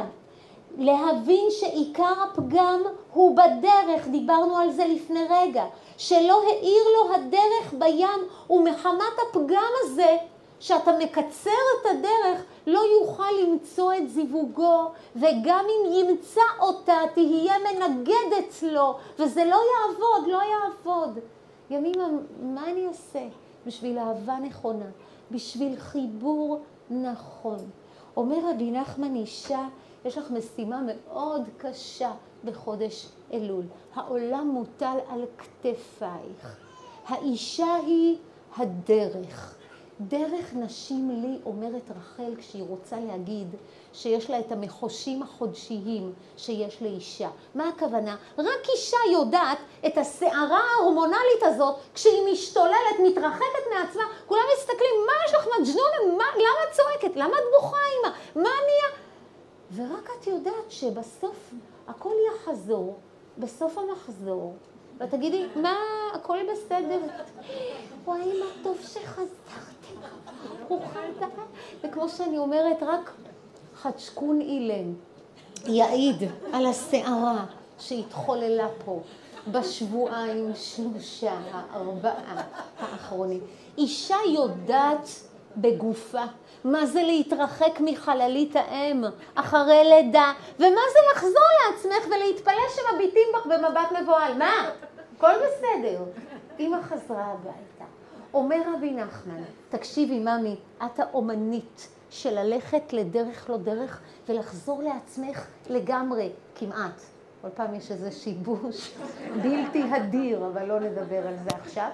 Speaker 2: להבין שעיקר הפגם הוא בדרך, דיברנו על זה לפני רגע, שלא האיר לו הדרך בים, ומחמת הפגם הזה, שאתה מקצר את הדרך, לא יוכל למצוא את זיווגו, וגם אם ימצא אותה, תהיה מנגדת לו, וזה לא יעבוד, לא יעבוד. ימימה, מה אני אעשה? בשביל אהבה נכונה, בשביל חיבור נכון. אומר רבי נחמן, אישה, יש לך משימה מאוד קשה בחודש אלול. העולם מוטל על כתפייך. האישה היא הדרך. דרך נשים לי, אומרת רחל, כשהיא רוצה להגיד שיש לה את המחושים החודשיים שיש לאישה. מה הכוונה? רק אישה יודעת את השערה ההורמונלית הזאת, כשהיא משתוללת, מתרחקת מעצמה, כולם מסתכלים, מה יש לך מג'נונה? למה את צועקת? למה את בוכה אימא? מה נהיה? ורק את יודעת שבסוף הכל יחזור, בסוף המחזור, ואת תגידי, מה, הכל בסדר? וואי, מה טוב שחזרתי, ברוכה הבאה. וכמו שאני אומרת, רק חדשקון אילן יעיד על השערה שהתחוללה פה בשבועיים, 3, 4 האחרונים. אישה יודעת בגופה מה זה להתרחק מחללית האם אחרי לידה, ומה זה לחזור לעצמך ולהתפלא שמביטים בך במבט מבועל. מה? הכל בסדר. אמא חזרה הביתה. אומר רבי נחמן, תקשיבי ממי, את האומנית של ללכת לדרך לא דרך ולחזור לעצמך לגמרי, כמעט. כל פעם יש איזה שיבוש בלתי הדיר, אבל לא נדבר על זה עכשיו.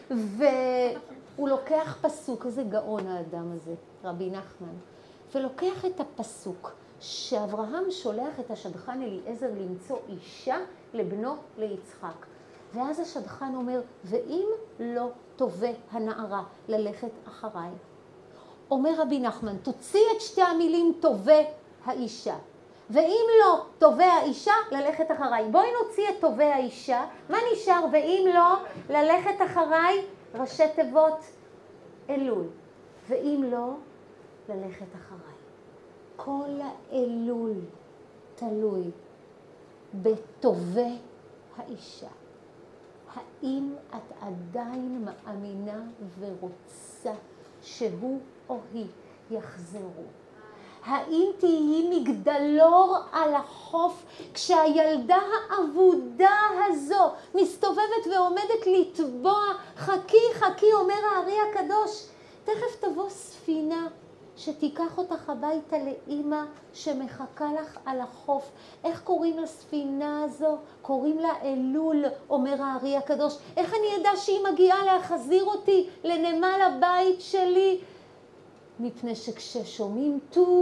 Speaker 2: והוא לוקח פסוק, איזה גאון האדם הזה, רבי נחמן, ולוקח את הפסוק שאברהם שולח את השדכן אליעזר למצוא אישה לבנו ליצחק. ואז השדכן אומר, ואם לא תובע הנערה ללכת אחריי. אומר רבי נחמן, תוציא את שתי המילים תובע האישה. ואם לא תובע האישה, ללכת אחריי. בואי נוציא את תובע האישה. מה נשאר? ואם לא, ללכת אחריי, ראשי תיבות אלול. ואם לא, ללכת אחריי. כל האלול תלוי בתובע האישה, האם את עדיין מאמינה ורוצה שהוא או היא יחזרו? האם תהיי מגדלור על החוף כשהילדה העבודה הזו מסתובבת ועומדת לטבוע? חכי, חכי, אומר הארי הקדוש, תכף תבוא ספינה שתיקח אותך הביתה לאמא שמחכה לך על החוף. איך קוראים לספינה הזו? קוראים לה אלול, אומר הארי הקדוש. איך אני ידע שהיא מגיעה להחזיר אותי לנמל הבית שלי? מפני שכששומעים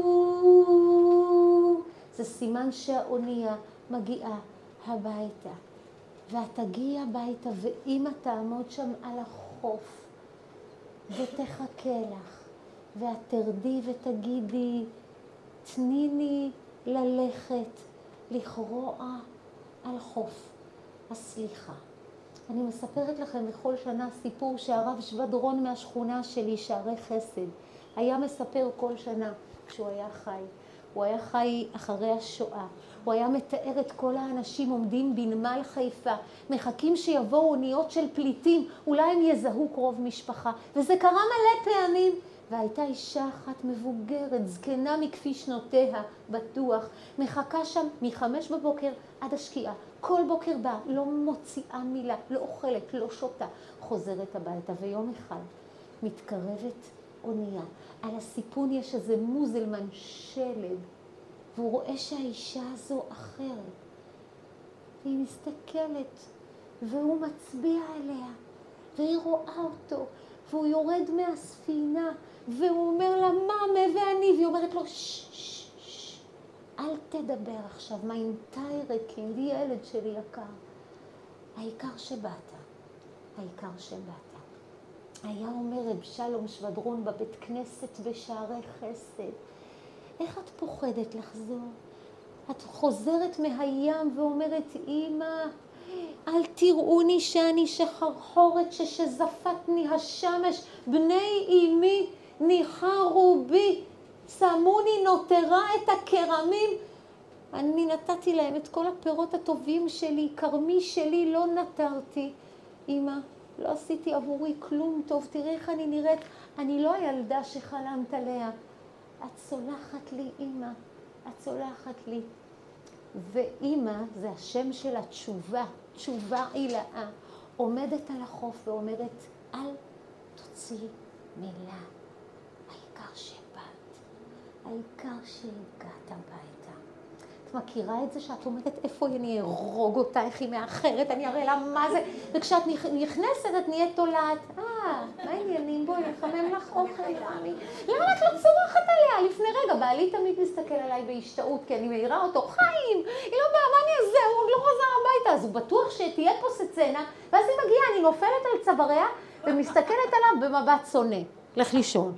Speaker 2: טו, זה סימן שהאונייה מגיעה הביתה. ואת תגיעי הביתה ואמא תעמוד שם על החוף ותחכה לך. ואת תרדי ותגידי, תניני ללכת, לכרוע על חוף הסליחה. אני מספרת לכם בכל שנה סיפור שהרב שבדרון מהשכונה שלי, שערי חסד, היה מספר כל שנה כשהוא היה חי. הוא היה חי אחרי השואה. הוא היה מתאר את כל האנשים עומדים בנמל חיפה, מחכים שיבואו אוניות של פליטים, אולי הם יזהו קרוב משפחה. וזה קרה מלא פעמים. והייתה אישה אחת מבוגרת, זקנה מכפי שנותיה, בטוח, מחכה שם מ5 בבוקר עד השקיעה. כל בוקר באה, לא מוציאה מילה, לא אוכלת, לא שותה, חוזרת הביתה. ויום אחד מתקרבת אונייה. על הסיפון יש איזה מוזלמן שלד, והוא רואה שהאישה הזו אחרת. והיא מסתכלת, והוא מצביע אליה, והיא רואה אותו, והוא יורד מהספינה, והוא אומר לה, מאמה ואני, והיא אומרת לו, ששש, אל תדבר עכשיו, מה עם טיירקים, די ילד שלי יקר. העיקר שבאת, העיקר שבאת. היה אומר רב שלום שבדרון בבית כנסת בשערי חסד, איך את פוחדת לחזור? את חוזרת מהים ואומרת, אמא, אל תראוני שאני שחרחורת שזפתני השמש, בני אמי ניחרו בי, שמוני נותרה את הכרמים. אני נתתי להם את כל הפירות הטובים שלי, כרמי שלי לא נתרתי. אמא, לא עשיתי עבורי כלום טוב, תראי איך אני נראית, אני לא הילדה שחלמת עליה. את סולחת לי, אמא, את סולחת לי. ואמא, זה השם של התשובה, תשובה עילאה, עומדת על החוף ואומרת, אל תוציא מילה, העיקר שבאת, העיקר שהגעת הביתה. את מכירה את זה שאת אומרת, איפה אני ארוג אותה, איך היא מאחרת, אני אראה לה מה זה, וכשאת נכנסת את נהיית תולעת, מה העניינים? בואי, נחמם לך אוכל, רמי. למה את לא צורחת עליה? לפני רגע, בעלי תמיד מסתכל עליי בהשתאות, כי אני מעירה אותו, חיים, היא לא באה, מה אני אעשה? הוא לא חזר הביתה, אז הוא בטוח שתהיה פה סצנה, ואז היא מגיעה, אני נופלת על צוואריה, ומסתכלת עליו במבט שונא. לך לישון.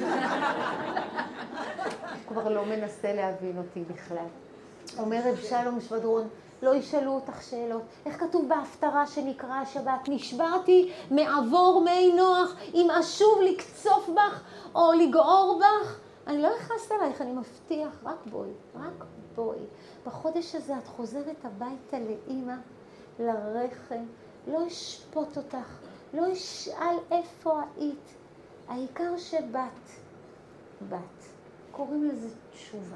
Speaker 2: כבר לא מנסה להבין אותי בכלל. אומר רב שלום שבדרון, לא ישאלו אותך שאלות. איך כתוב בהפטרה שנקרא השבת? נשברתי מעבור מי נוח, אם אשוב לקצוף בך או לגעור בך. אני לא אכנס עלייך, אני מבטיח, רק בואי, רק בואי. בחודש הזה את חוזרת הביתה לאמא, לרחם, לא אשפוט אותך, לא אשאל איפה היית. העיקר שבאת, בת. קוראים לזה תשובה.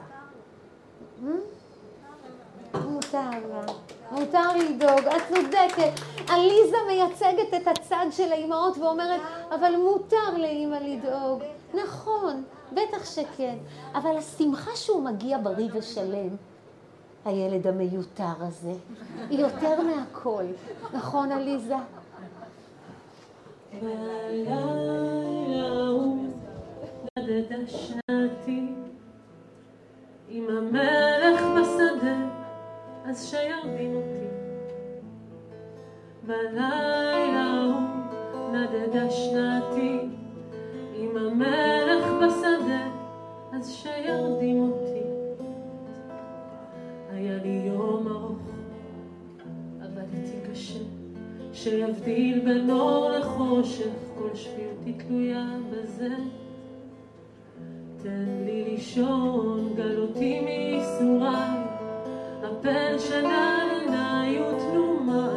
Speaker 2: מותר לדאוג, את צודקת. עליזה מייצגת את הצד של האימהות ואומרת, אבל מותר לאמא לדאוג. נכון, בטח שכן. אבל השמחה שהוא מגיע בריא ושלם, הילד המיותר הזה, היא יותר מהכל. נכון, עליזה?
Speaker 4: בלילה הוא נדדה שנתי עם המלך בשדה, אז שירדים אותי. בלילה הוא נדדה שנתי עם המלך בשדה, אז שירדים אותי. היה לי יום ארוך, עבדתי קשה, שיבדיל בין אור לחושך, כל שפיותי תלויה בזה. תן לי לישון, גל אותי מייסוריי, הפל שנעלנה יותנו מים.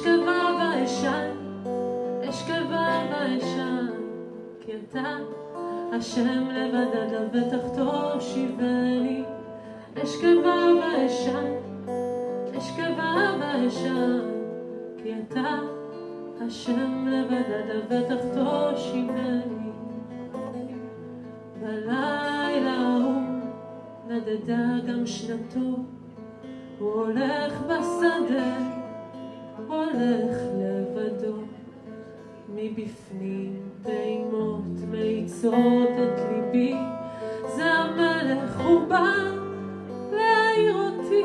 Speaker 4: אשכבה ואשן, אשכבה ואשן, כי אתה השם לבד עד לבטח תושיבני. אשכבה ואשן, אשכבה ואשן, כי אתה השם לבד עד לבטח תושיבני. בלילה ההוא נדדה גם שנתו, הוא הולך בשדה, הולך לבדו. מבפנים פעימות מאיצות את ליבי, זה המלך, הוא בא להעיר אותי.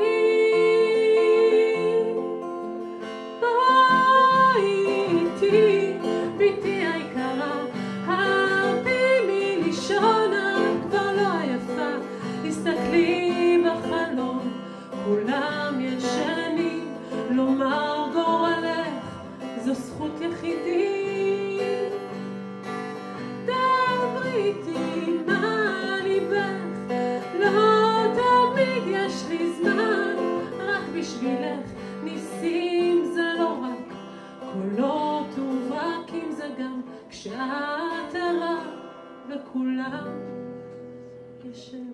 Speaker 4: בואי איתי, ביתי היקרה, הבימי לישון, את כבר לא עייפה, הסתכלי בחלום, כולם ישנים, לומר גורלך זו זכות יחידי. דברי איתי מה ליבך, לא תמיד יש לי זמן, רק בשבילך ניסים זה לא רק קולות וברקים, זה גם כשאת ערה וכולם ישנים.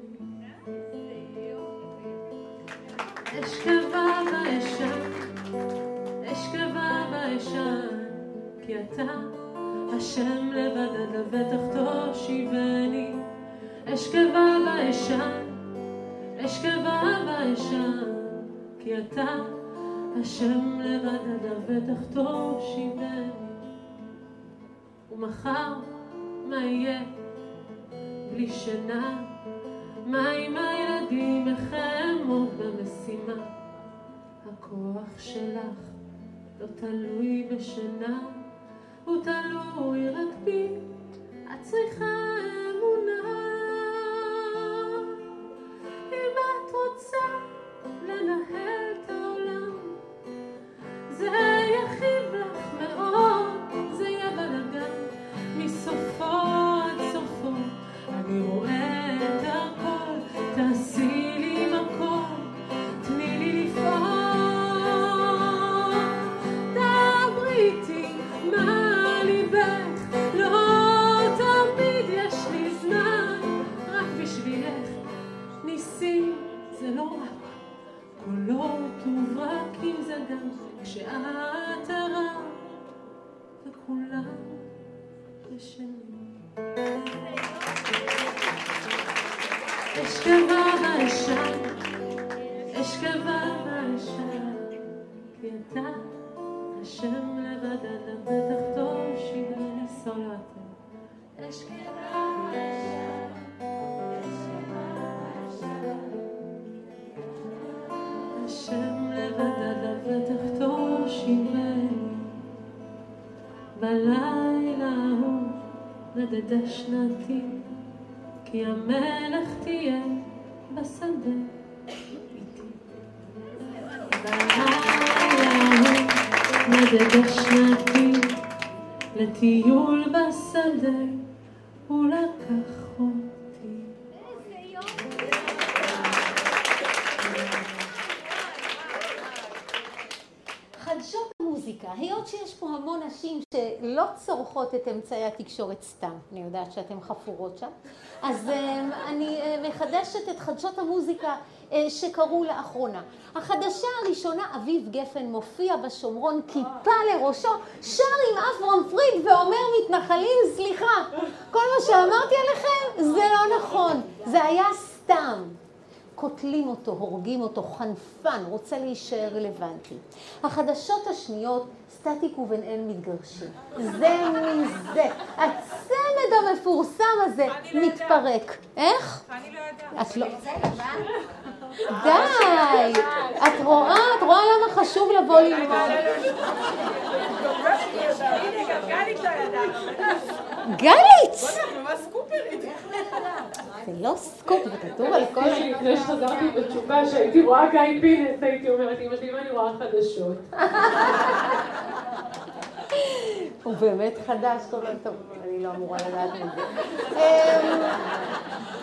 Speaker 4: אשכבה ואשן, אשכבה ואשן, כי אתה השם לבד עד לבטח תושיבני. אשכבה ואשן, אשכבה ואשן, כי אתה השם לבד עד לבטח תושיבני. ומחר מה יהיה בלי שינה? מה עם הילדים, איך אעמוד במשימה? הכוח שלך לא תלוי בשינה, הוא תלוי רק בי, את צריכה אמונה. אם את רוצה לנהל את העולם, זה יכאיב לך מאוד, זה יהיה בלגן מסופו עד סופו. אני רואה את הכל, תעשי לי מקום, תני לי לפעול. דברי איתי מה ליבך, לא תמיד יש לי זמן, רק בשבילך ניסים זה לא רק קולות וברקים, זה גם כשאת ערה וכולם ישנים. אשכבה ואשן, אשכבה ואשן, כי אתה השם לבד עד לבטח תושיבני. סולו אתם. אשכבה ואשן, אשכבה ואשן, השם לבד עד לבטח תושיבני. בלילה ההוא נדדה שנתי, כי המלך תהיה בשדה איתי. בלילה ההוא נדדה שנתי, לטיול בשדה הוא לקח אותי.
Speaker 2: חדשות המוזיקה, היות שיש פה המון נשים שלא צורכות את אמצעי התקשורת סתם, אני יודעת שאתם חפורות שם, אז אני מחדשת את חדשות המוזיקה שקרו לאחרונה. החדשה הראשונה, אביב גפן מופיע בשומרון, כיפה לראשו, שר עם אברהם פריד ואומר מתנחלים סליחה, כל מה שאמרתי עליכם זה לא נכון, זה היה סתם. קוטלים אותו, הורגים אותו, חנפן, רוצה להישאר רלוונטי. החדשות השניות, סטטיק ובן אל מתגרשים. זה מזה. הצמד המפורסם הזה מתפרק. איך?
Speaker 5: אני לא יודעת.
Speaker 2: את לא... די! את רואה למה חשוב לבוא ללמוד.
Speaker 5: גלית לא ידעת.
Speaker 2: גלית!
Speaker 5: בוא'נה, ממש סקופרית.
Speaker 2: זה לא סקופ, זה כתוב על כל...
Speaker 3: לפני שחזרתי בתשובה שהייתי רואה גיא פינס, הייתי אומרת, אמא שלי, אני רואה חדשות.
Speaker 2: הוא באמת חדש, טוב, אני לא אמורה לדעת מזה.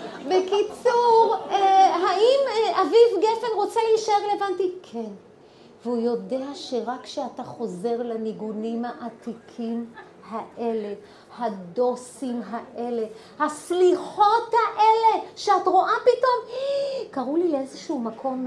Speaker 2: בקיצור, האם אביב גפן רוצה להישאר רלוונטי? כן. והוא יודע שרק כשאתה חוזר לניגונים העתיקים האלה, הדוסים האלה, הסליחות האלה, שאת רואה פתאום, קראו לי לאיזשהו מקום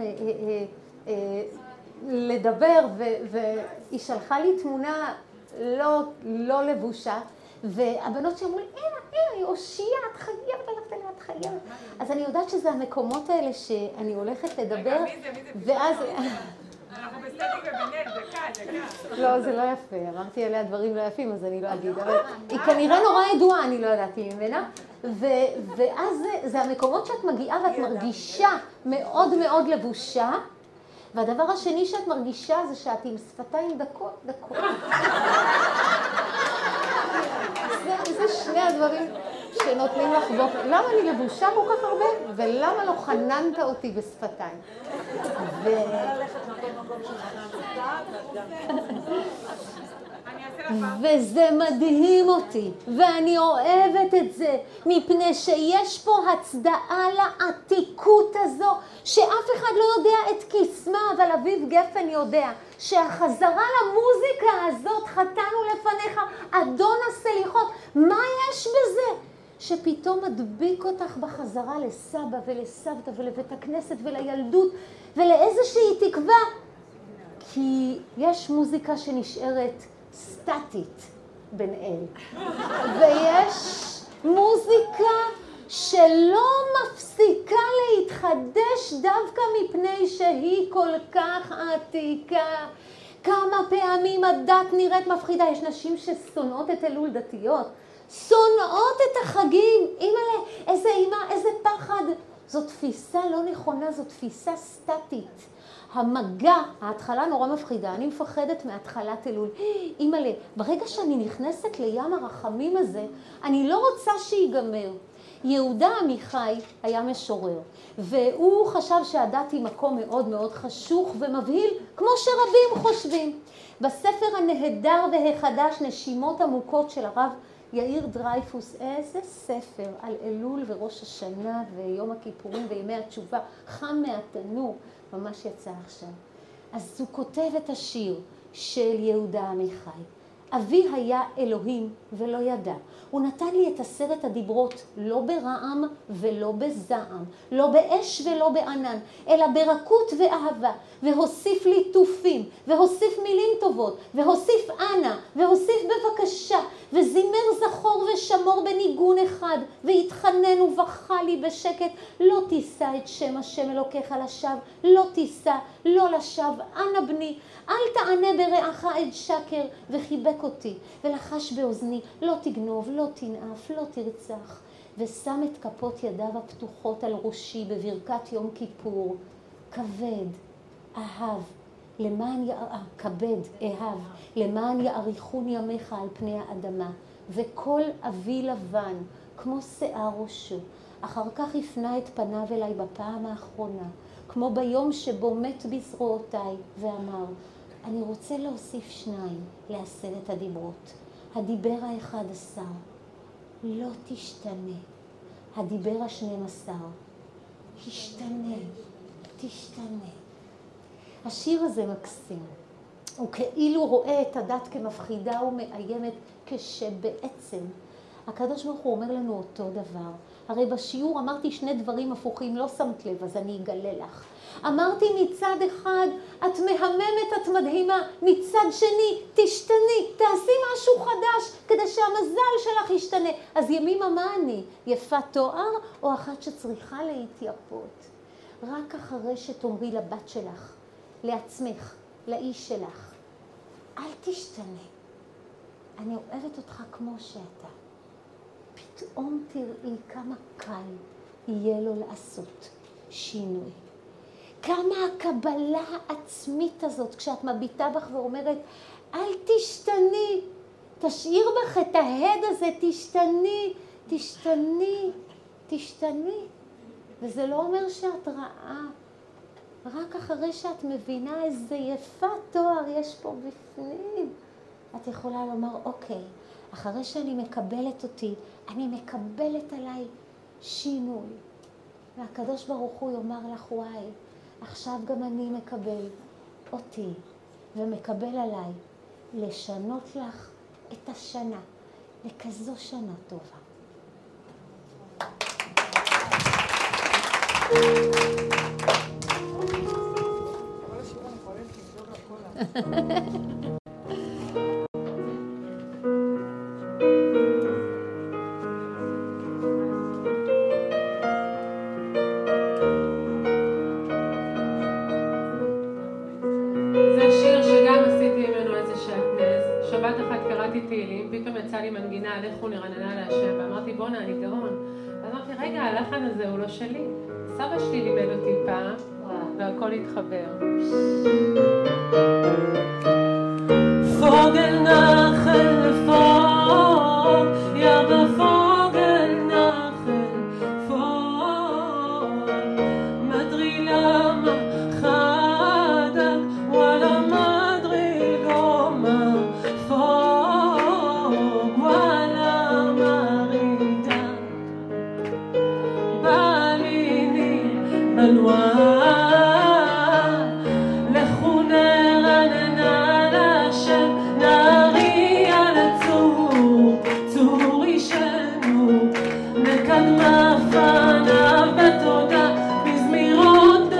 Speaker 2: לדבר, והיא שלחה לי תמונה לא לבושה, והבנות שאמרו לי, היא הושיעה, את חייבת ללכת אליה, את חייבת. אז אני יודעת שזה המקומות האלה שאני הולכת לדבר, ואז...
Speaker 5: אנחנו בסטטיק ובנט, זה קל.
Speaker 2: לא, זה לא יפה, אמרתי עליה דברים לא יפים, אז אני לא אגיד, אבל היא כנראה נורא ידועה, אני לא ידעתי ממנה, ואז זה המקומות שאת מגיעה ואת מרגישה מאוד מאוד לבושה, והדבר השני שאת מרגישה זה שאת עם שפתיים דקות. זה שני הדברים שנותנים לך בו. למה אני לבושה כל כך הרבה? ולמה לא חננת אותי בשפתיים? וזה מדהים אותי, ואני אוהבת את זה, מפני שיש פה הצדעה לעתיקות הזו, שאף אחד לא יודע את קסמה, אבל אביב גפן יודע, שהחזרה למוזיקה הזאת, חטאנו לפניך, אדון הסליחות, מה יש בזה? שפתאום מדביק אותך בחזרה לסבא ולסבתא ולבית הכנסת ולילדות ולאיזושהי תקווה, כי יש מוזיקה שנשארת סטטית בין אל, ויש מוזיקה שלא מפסיקה להתחדש דווקא מפני שהיא כל כך עתיקה. כמה פעמים הדת נראית מפחידה, יש נשים ששונאות את אלול, דתיות, שונאות את החגים, איזה אימא, איזה פחד. זו תפיסה לא נכונה, זו תפיסה סטטית. המגע, ההתחלה נורא מפחידה, אני מפחדת מהתחלת אלול. אימא'לה, ברגע שאני נכנסת לים הרחמים הזה, אני לא רוצה שיגמר. יהודה עמיחי היה משורר, והוא חשב שהדת היא מקום מאוד מאוד חשוך ומבהיל, כמו שרבים חושבים. בספר הנהדר והחדש, נשימות עמוקות של הרב יאיר דרייפוס, איזה ספר על אלול וראש השנה ויום הכיפורים וימי התשובה, חם מהתנור, ממש יצא עכשיו. אז הוא כותב את השיר של יהודה עמיחי. אבי היה אלוהים ולא ידע. הוא נתן לי את 10 הדיברות, לא ברעם ולא בזעם, לא באש ולא בענן, אלא ברכות ואהבה, והוסיף לי תופים, והוסיף מילים טובות, והוסיף אנא, והוסיף בבקשה, וזימר זכור ושמור בניגון אחד, והתחנן ובכה לי בשקט, לא תישא את שם השם אלוקיך לשווא, לא תישא, לא לשווא, אנא בני, אל תענה ברעך עד שקר, וחיבק אותי, ולחש באוזני, לא תגנוב, לא תנאף, לא תרצח, ושם את כפות ידיו הפתוחות על ראשי בברכת יום כיפור, כבד, אהב, כבד, אהב, למען יאריכון ימיך על פני האדמה, וכל אבי לבן, כמו שיער ראשו, אחר כך הפנה את פניו אליי בפעם האחרונה, כמו ביום שבו מת בזרועותיי, ואמר, אני רוצה להוסיף 2 ל10 הדיברות. הדיבר ה11, לא תשתנה. הדיבר ה12, השתנה, תשתנה. השיר הזה מקסים. הוא כאילו רואה את הדת כמפחידה ומאיימת, כשבעצם הקדוש ברוך הוא אומר לנו אותו דבר. הרי בשיעור אמרתי 2 דברים הפוכים, לא שמת לב, אז אני אגלה לך. אמרתי מצד אחד, את מהממת, את מדהימה, מצד שני, תשתני, תעשי משהו חדש, כדי שהמזל שלך ישתנה. אז ימימה מה אני? יפת תואר או אחת שצריכה להתייפות? רק אחרי שתאמרי לבת שלך, לעצמך, לאיש שלך, אל תשתנה. אני אוהבת אותך כמו שאתה. פתאום תראי כמה קל יהיה לו לעשות שינוי. כמה הקבלה העצמית הזאת, כשאת מביטה בך ואומרת, אל תשתני, תשאיר בך את ההד הזה, תשתני, תשתני, תשתני. וזה לא אומר שאת רעה, רק אחרי שאת מבינה איזה יפה תואר יש פה בפנים, את יכולה לומר, אוקיי, אחרי שאני מקבלת אותי, אני מקבלת עליי שינוי. והקדוש ברוך הוא יאמר לך, וואי, עכשיו גם אני מקבל אותי ומקבל עליי לשנות לך את השנה לכזו שנה טובה.
Speaker 3: פתאום יצא לי מנגינה, לכו נרננה להשם, ואמרתי בונה, אני גאון. ואמרתי, רגע, הלחן הזה הוא לא שלי. סבא שלי לימד אותי פעם, והכל התחבר.
Speaker 4: פוגל נחל פוג, יא בפוגל נחל פוג, מדרילה מחדק, וואלה מדריל גומה פוג, וואלה מרידה, בליני בלואה, לכו נרננה להשם, נערי על הצור, צור אישנו, נקדמה פניו בתודה, בזמירות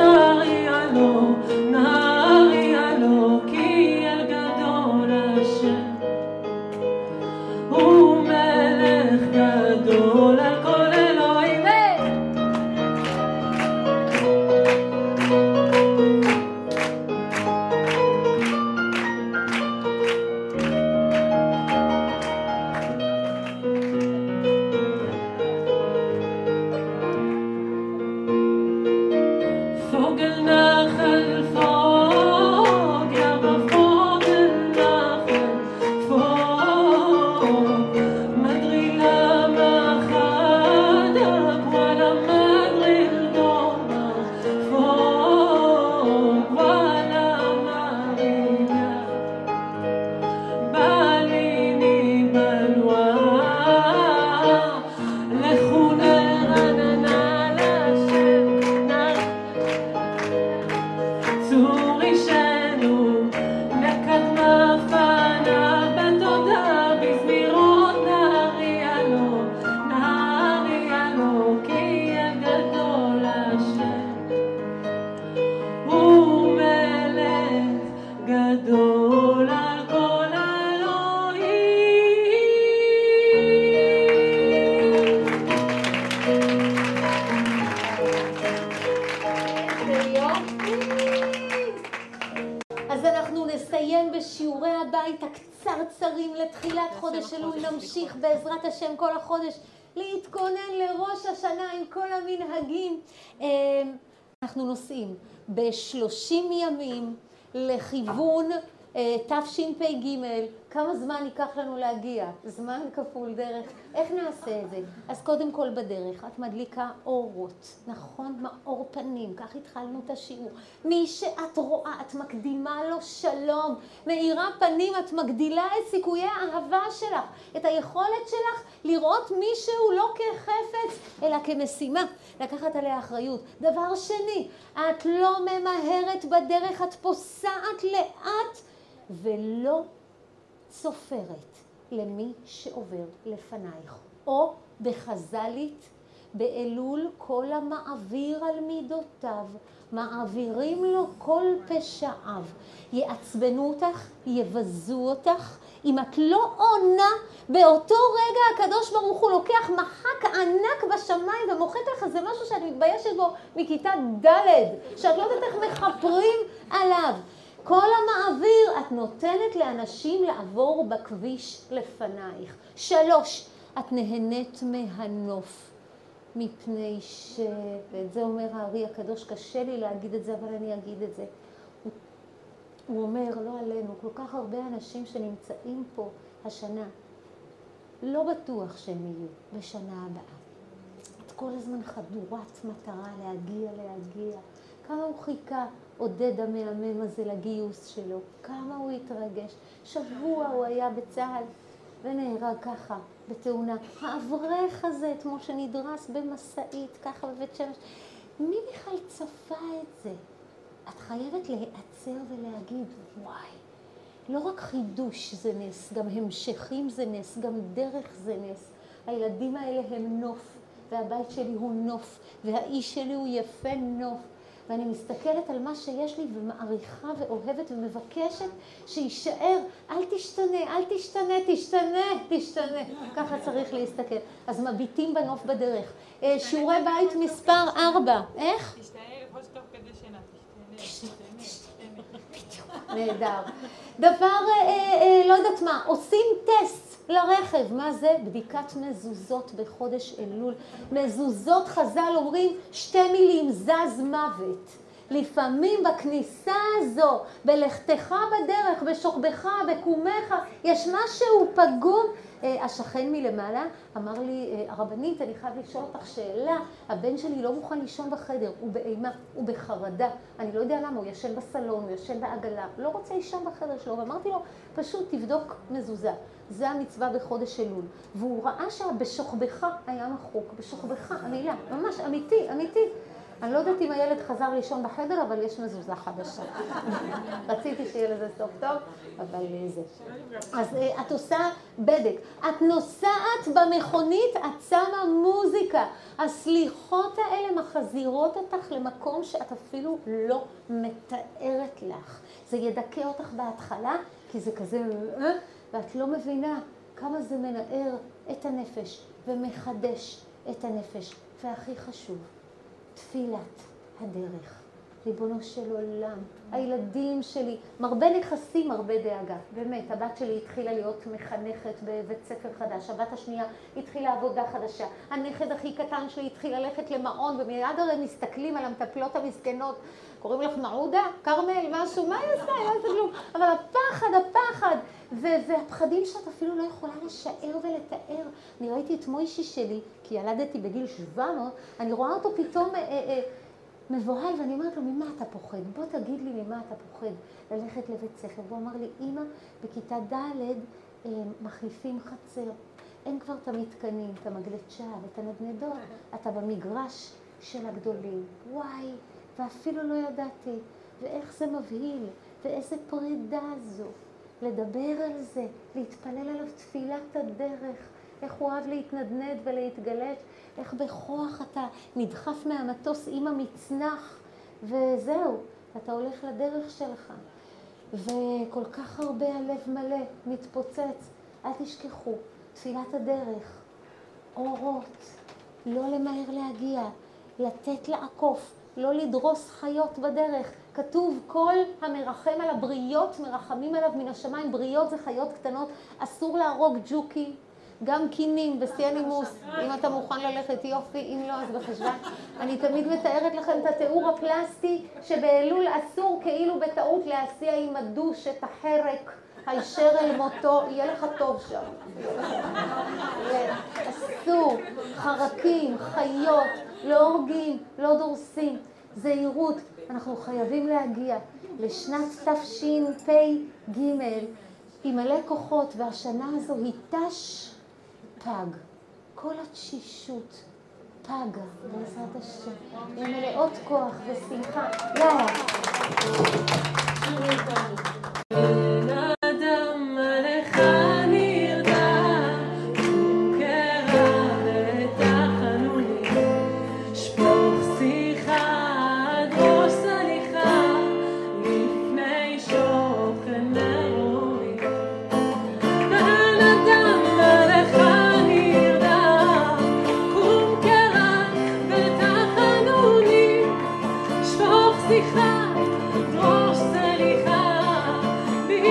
Speaker 4: נערי עלו, כי אל גדול השם, הוא מלך גדול על כל אלוהים. פוגל נחל פוג, יא בפוגל נחל פוג, מדרילה מחדק, וואלה מדריל דומה פוג, וואלה מרידה, בליני בלואה, לכו נרננה להשם, צור אישנו, נקדמה פניו בתודה, בזמירות נערי עלו, כי אל גדול השם, הוא מלך גדול על כל אלוהים.
Speaker 2: אז אנחנו נסיים בשיעורי הבית הקצרצרים לתחילת חודש אלול. נמשיך בעזרת השם כל החודש להתכונן לראש השנה עם כל המנהגים. אנחנו נוסעים ב30 ימים לכיוון תשפ"ג. כמה זמן ייקח לנו להגיע? זמן כפול דרך. איך נעשה את זה? אז קודם כל בדרך את מדליקה אורות, נכון? מאור פנים, כך התחלנו את השיעור. מי שאת רואה, את מקדימה לו שלום. מאירה פנים, את מגדילה את סיכויי האהבה שלך, את היכולת שלך לראות מישהו לא כחפץ, אלא כמשימה. לקחת עליה אחריות. דבר שני, את לא ממהרת בדרך, את פוסעת לאט ולא סופרת למי שעובר לפנייך. או בחז"לית, באלול כל המעביר על מידותיו, מעבירים לו כל פשעיו. יעצבנו אותך, יבזו אותך. אם את לא עונה, באותו רגע הקדוש ברוך הוא לוקח מחק ענק בשמיים ומוחק לך. זה משהו שאת מתביישת בו מכיתה ד', שאת לא יודעת איך מחפרים עליו. כל המעביר את נותנת לאנשים לעבור בכביש לפנייך. 3, את נהנית מהנוף, מפני ואת זה אומר הארי הקדוש, קשה לי להגיד את זה, אבל אני אגיד את זה. הוא אומר, לא עלינו, כל כך הרבה אנשים שנמצאים פה השנה, לא בטוח שהם יהיו בשנה הבאה. את כל הזמן חדורת מטרה להגיע. כמה הוא חיכה, עודד המאמם הזה לגיוס שלו, כמה הוא התרגש. שבוע הוא היה בצהל ונהרג ככה בתאונה. האברך הזה, כמו שנדרס במסעית, ככה בבית שמש. מי בכלל צפה את זה? את חייבת להיעצר ולהגיד, וואי, לא רק חידוש זה נס, גם המשכים זה נס, גם דרך זה נס. הילדים האלה הם נוף, והבית שלי הוא נוף, והאיש שלי הוא יפה נוף. ואני מסתכלת על מה שיש לי ומעריכה ואוהבת ומבקשת שישאר, אל תשתנה, אל תשתנה, תשתנה. ככה צריך להסתכל. אז מביטים בנוף בדרך. שיעורי בית מספר 4. איך?
Speaker 5: תשתנה לבוש תוך כדי שינה. תשתנה.
Speaker 2: נהדר. דבר, לא יודעת מה, עושים טסט לרכב. מה זה? בדיקת מזוזות בחודש אלול. מזוזות, חז"ל אומרים 2 מילים, זז מוות. לפעמים בכניסה הזו, בלכתך בדרך, בשוכבך, בקומך, יש משהו פגום. השכן מלמעלה אמר לי, הרבנית, אני חייב לשאול אותך שאלה, הבן שלי לא מוכן לישון בחדר, הוא באימה, הוא בחרדה, אני לא יודע למה, הוא ישן בסלון, הוא ישן בעגלה, לא רוצה לישון בחדר שלו, ואמרתי לו, פשוט תבדוק מזוזה, זה המצווה בחודש אלול, והוא ראה שבשוכבך היה מחוק, בשוכבך, המילה, ממש אמיתי, אמיתי. אני לא יודעת אם הילד חזר לישון בחדר, אבל יש מזוזה חדשה. רציתי שיהיה לזה סוף טוב, אבל זה. אז את עושה בדק. את נוסעת במכונית, את שמה מוזיקה. הסליחות האלה מחזירות אותך למקום שאת אפילו לא מתארת לך. זה ידכא אותך בהתחלה, כי זה כזה, ואת לא מבינה כמה זה מנער את הנפש ומחדש את הנפש. והכי חשוב, תפילת הדרך. ריבונו של עולם, הילדים שלי, מרבה נכסים, מרבה דאגה. באמת, הבת שלי התחילה להיות מחנכת בבית ספר חדש, הבת השנייה התחילה עבודה חדשה, הנכד הכי קטן שלי התחיל ללכת למעון, ומיד הרי מסתכלים על המטפלות המסכנות, קוראים לך מעודה, קרמל, משהו, מה היא עושה? היא לא עושה כלום. אבל הפחד, והפחדים שאת אפילו לא יכולה לשער ולתאר. אני ראיתי את מוישי שלי, כי ילדתי בגיל 700, אני רואה אותו פתאום מבוהל, ואני אומרת לו, ממה אתה פוחד? בוא תגיד לי ממה אתה פוחד ללכת לבית ספר. והוא אמר לי, אמא, בכיתה ד' מחליפים חצר. אין כבר את המתקנים, את המגלצ'ה ואת הנדנדות. אתה במגרש של הגדולים. וואי, ואפילו לא ידעתי. ואיך זה מבהיל, ואיזה פרידה זו. לדבר על זה, להתפלל עליו תפילת הדרך. איך הוא אוהב להתנדנד ולהתגלש. איך בכוח אתה נדחף מהמטוס עם המצנח, וזהו, אתה הולך לדרך שלך. וכל כך הרבה הלב מלא, מתפוצץ. אל תשכחו, תפילת הדרך, אורות, לא למהר להגיע, לתת לעקוף, לא לדרוס חיות בדרך. כתוב, כל המרחם על הבריות מרחמים עליו מן השמיים. בריות זה חיות קטנות, אסור להרוג ג'וקים. גם קינים בשיא הנימוס, אם אתה מוכן ללכת יופי, אם לא אז בחשבן. אני תמיד מתארת לכם את התיאור הפלסטי, שבאלול אסור כאילו בטעות להסיע עם הדוש את החרק הישר אל מותו, יהיה לך טוב שם. אסור, חרקים, חיות, לא הורגים, לא דורסים. זהירות, אנחנו חייבים להגיע לשנת תשפ"ג עם מלא כוחות, והשנה הזו היא פג. כל התשישות פגה, בעזרת השם. עם מלאות כוח ושמחה. יאללה.
Speaker 4: אדם עליך נרדם, קרע ותחנוני, שפוך שיחה, דרוש סליחה, לפני שוכן מרומי. אדם עליך נרדם, קום קרע ותחנוני, שפוך שיחה, דרוש סליחה,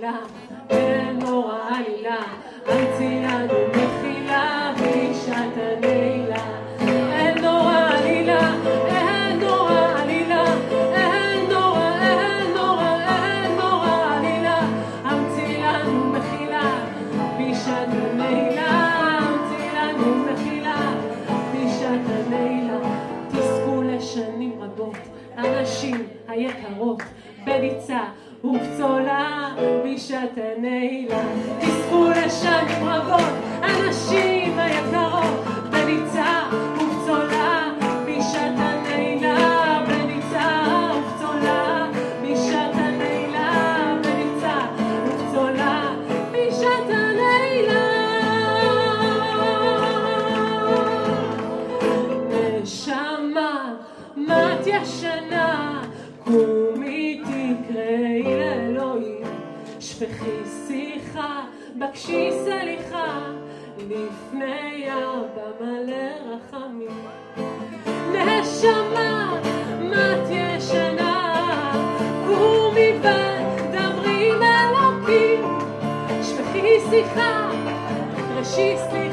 Speaker 3: עלילה, אין נורא עלילה, המציא לנו מחילה בשעת הנעילה. אין נורא עלילה, אין נורא עלילה, אין נורא, אין נורא, אין נורא עלילה, המציא לנו מחילה בשעת הנעילה, המציא לנו מחילה בשעת הנעילה. תזכו לשנים רבות הנשים היקרות בליצה ובצולה בשעת הנעילה. תזכו לשנים רבות הנשים היקרות בליצה ובצולה בשעת הנעילה, בליצה ובצולה בשעת הנעילה, בליצה ובצולה בשעת הנעילה. נשמה מת ישנה, קומי תקראי לאלוהים, שפכי שיחה, בקשי סליחה, לפני אבא מלא רחמים. נשמה מת ישנה, קומי ודברי עם אלוקים, שפכי שיחה, ראשי סליחה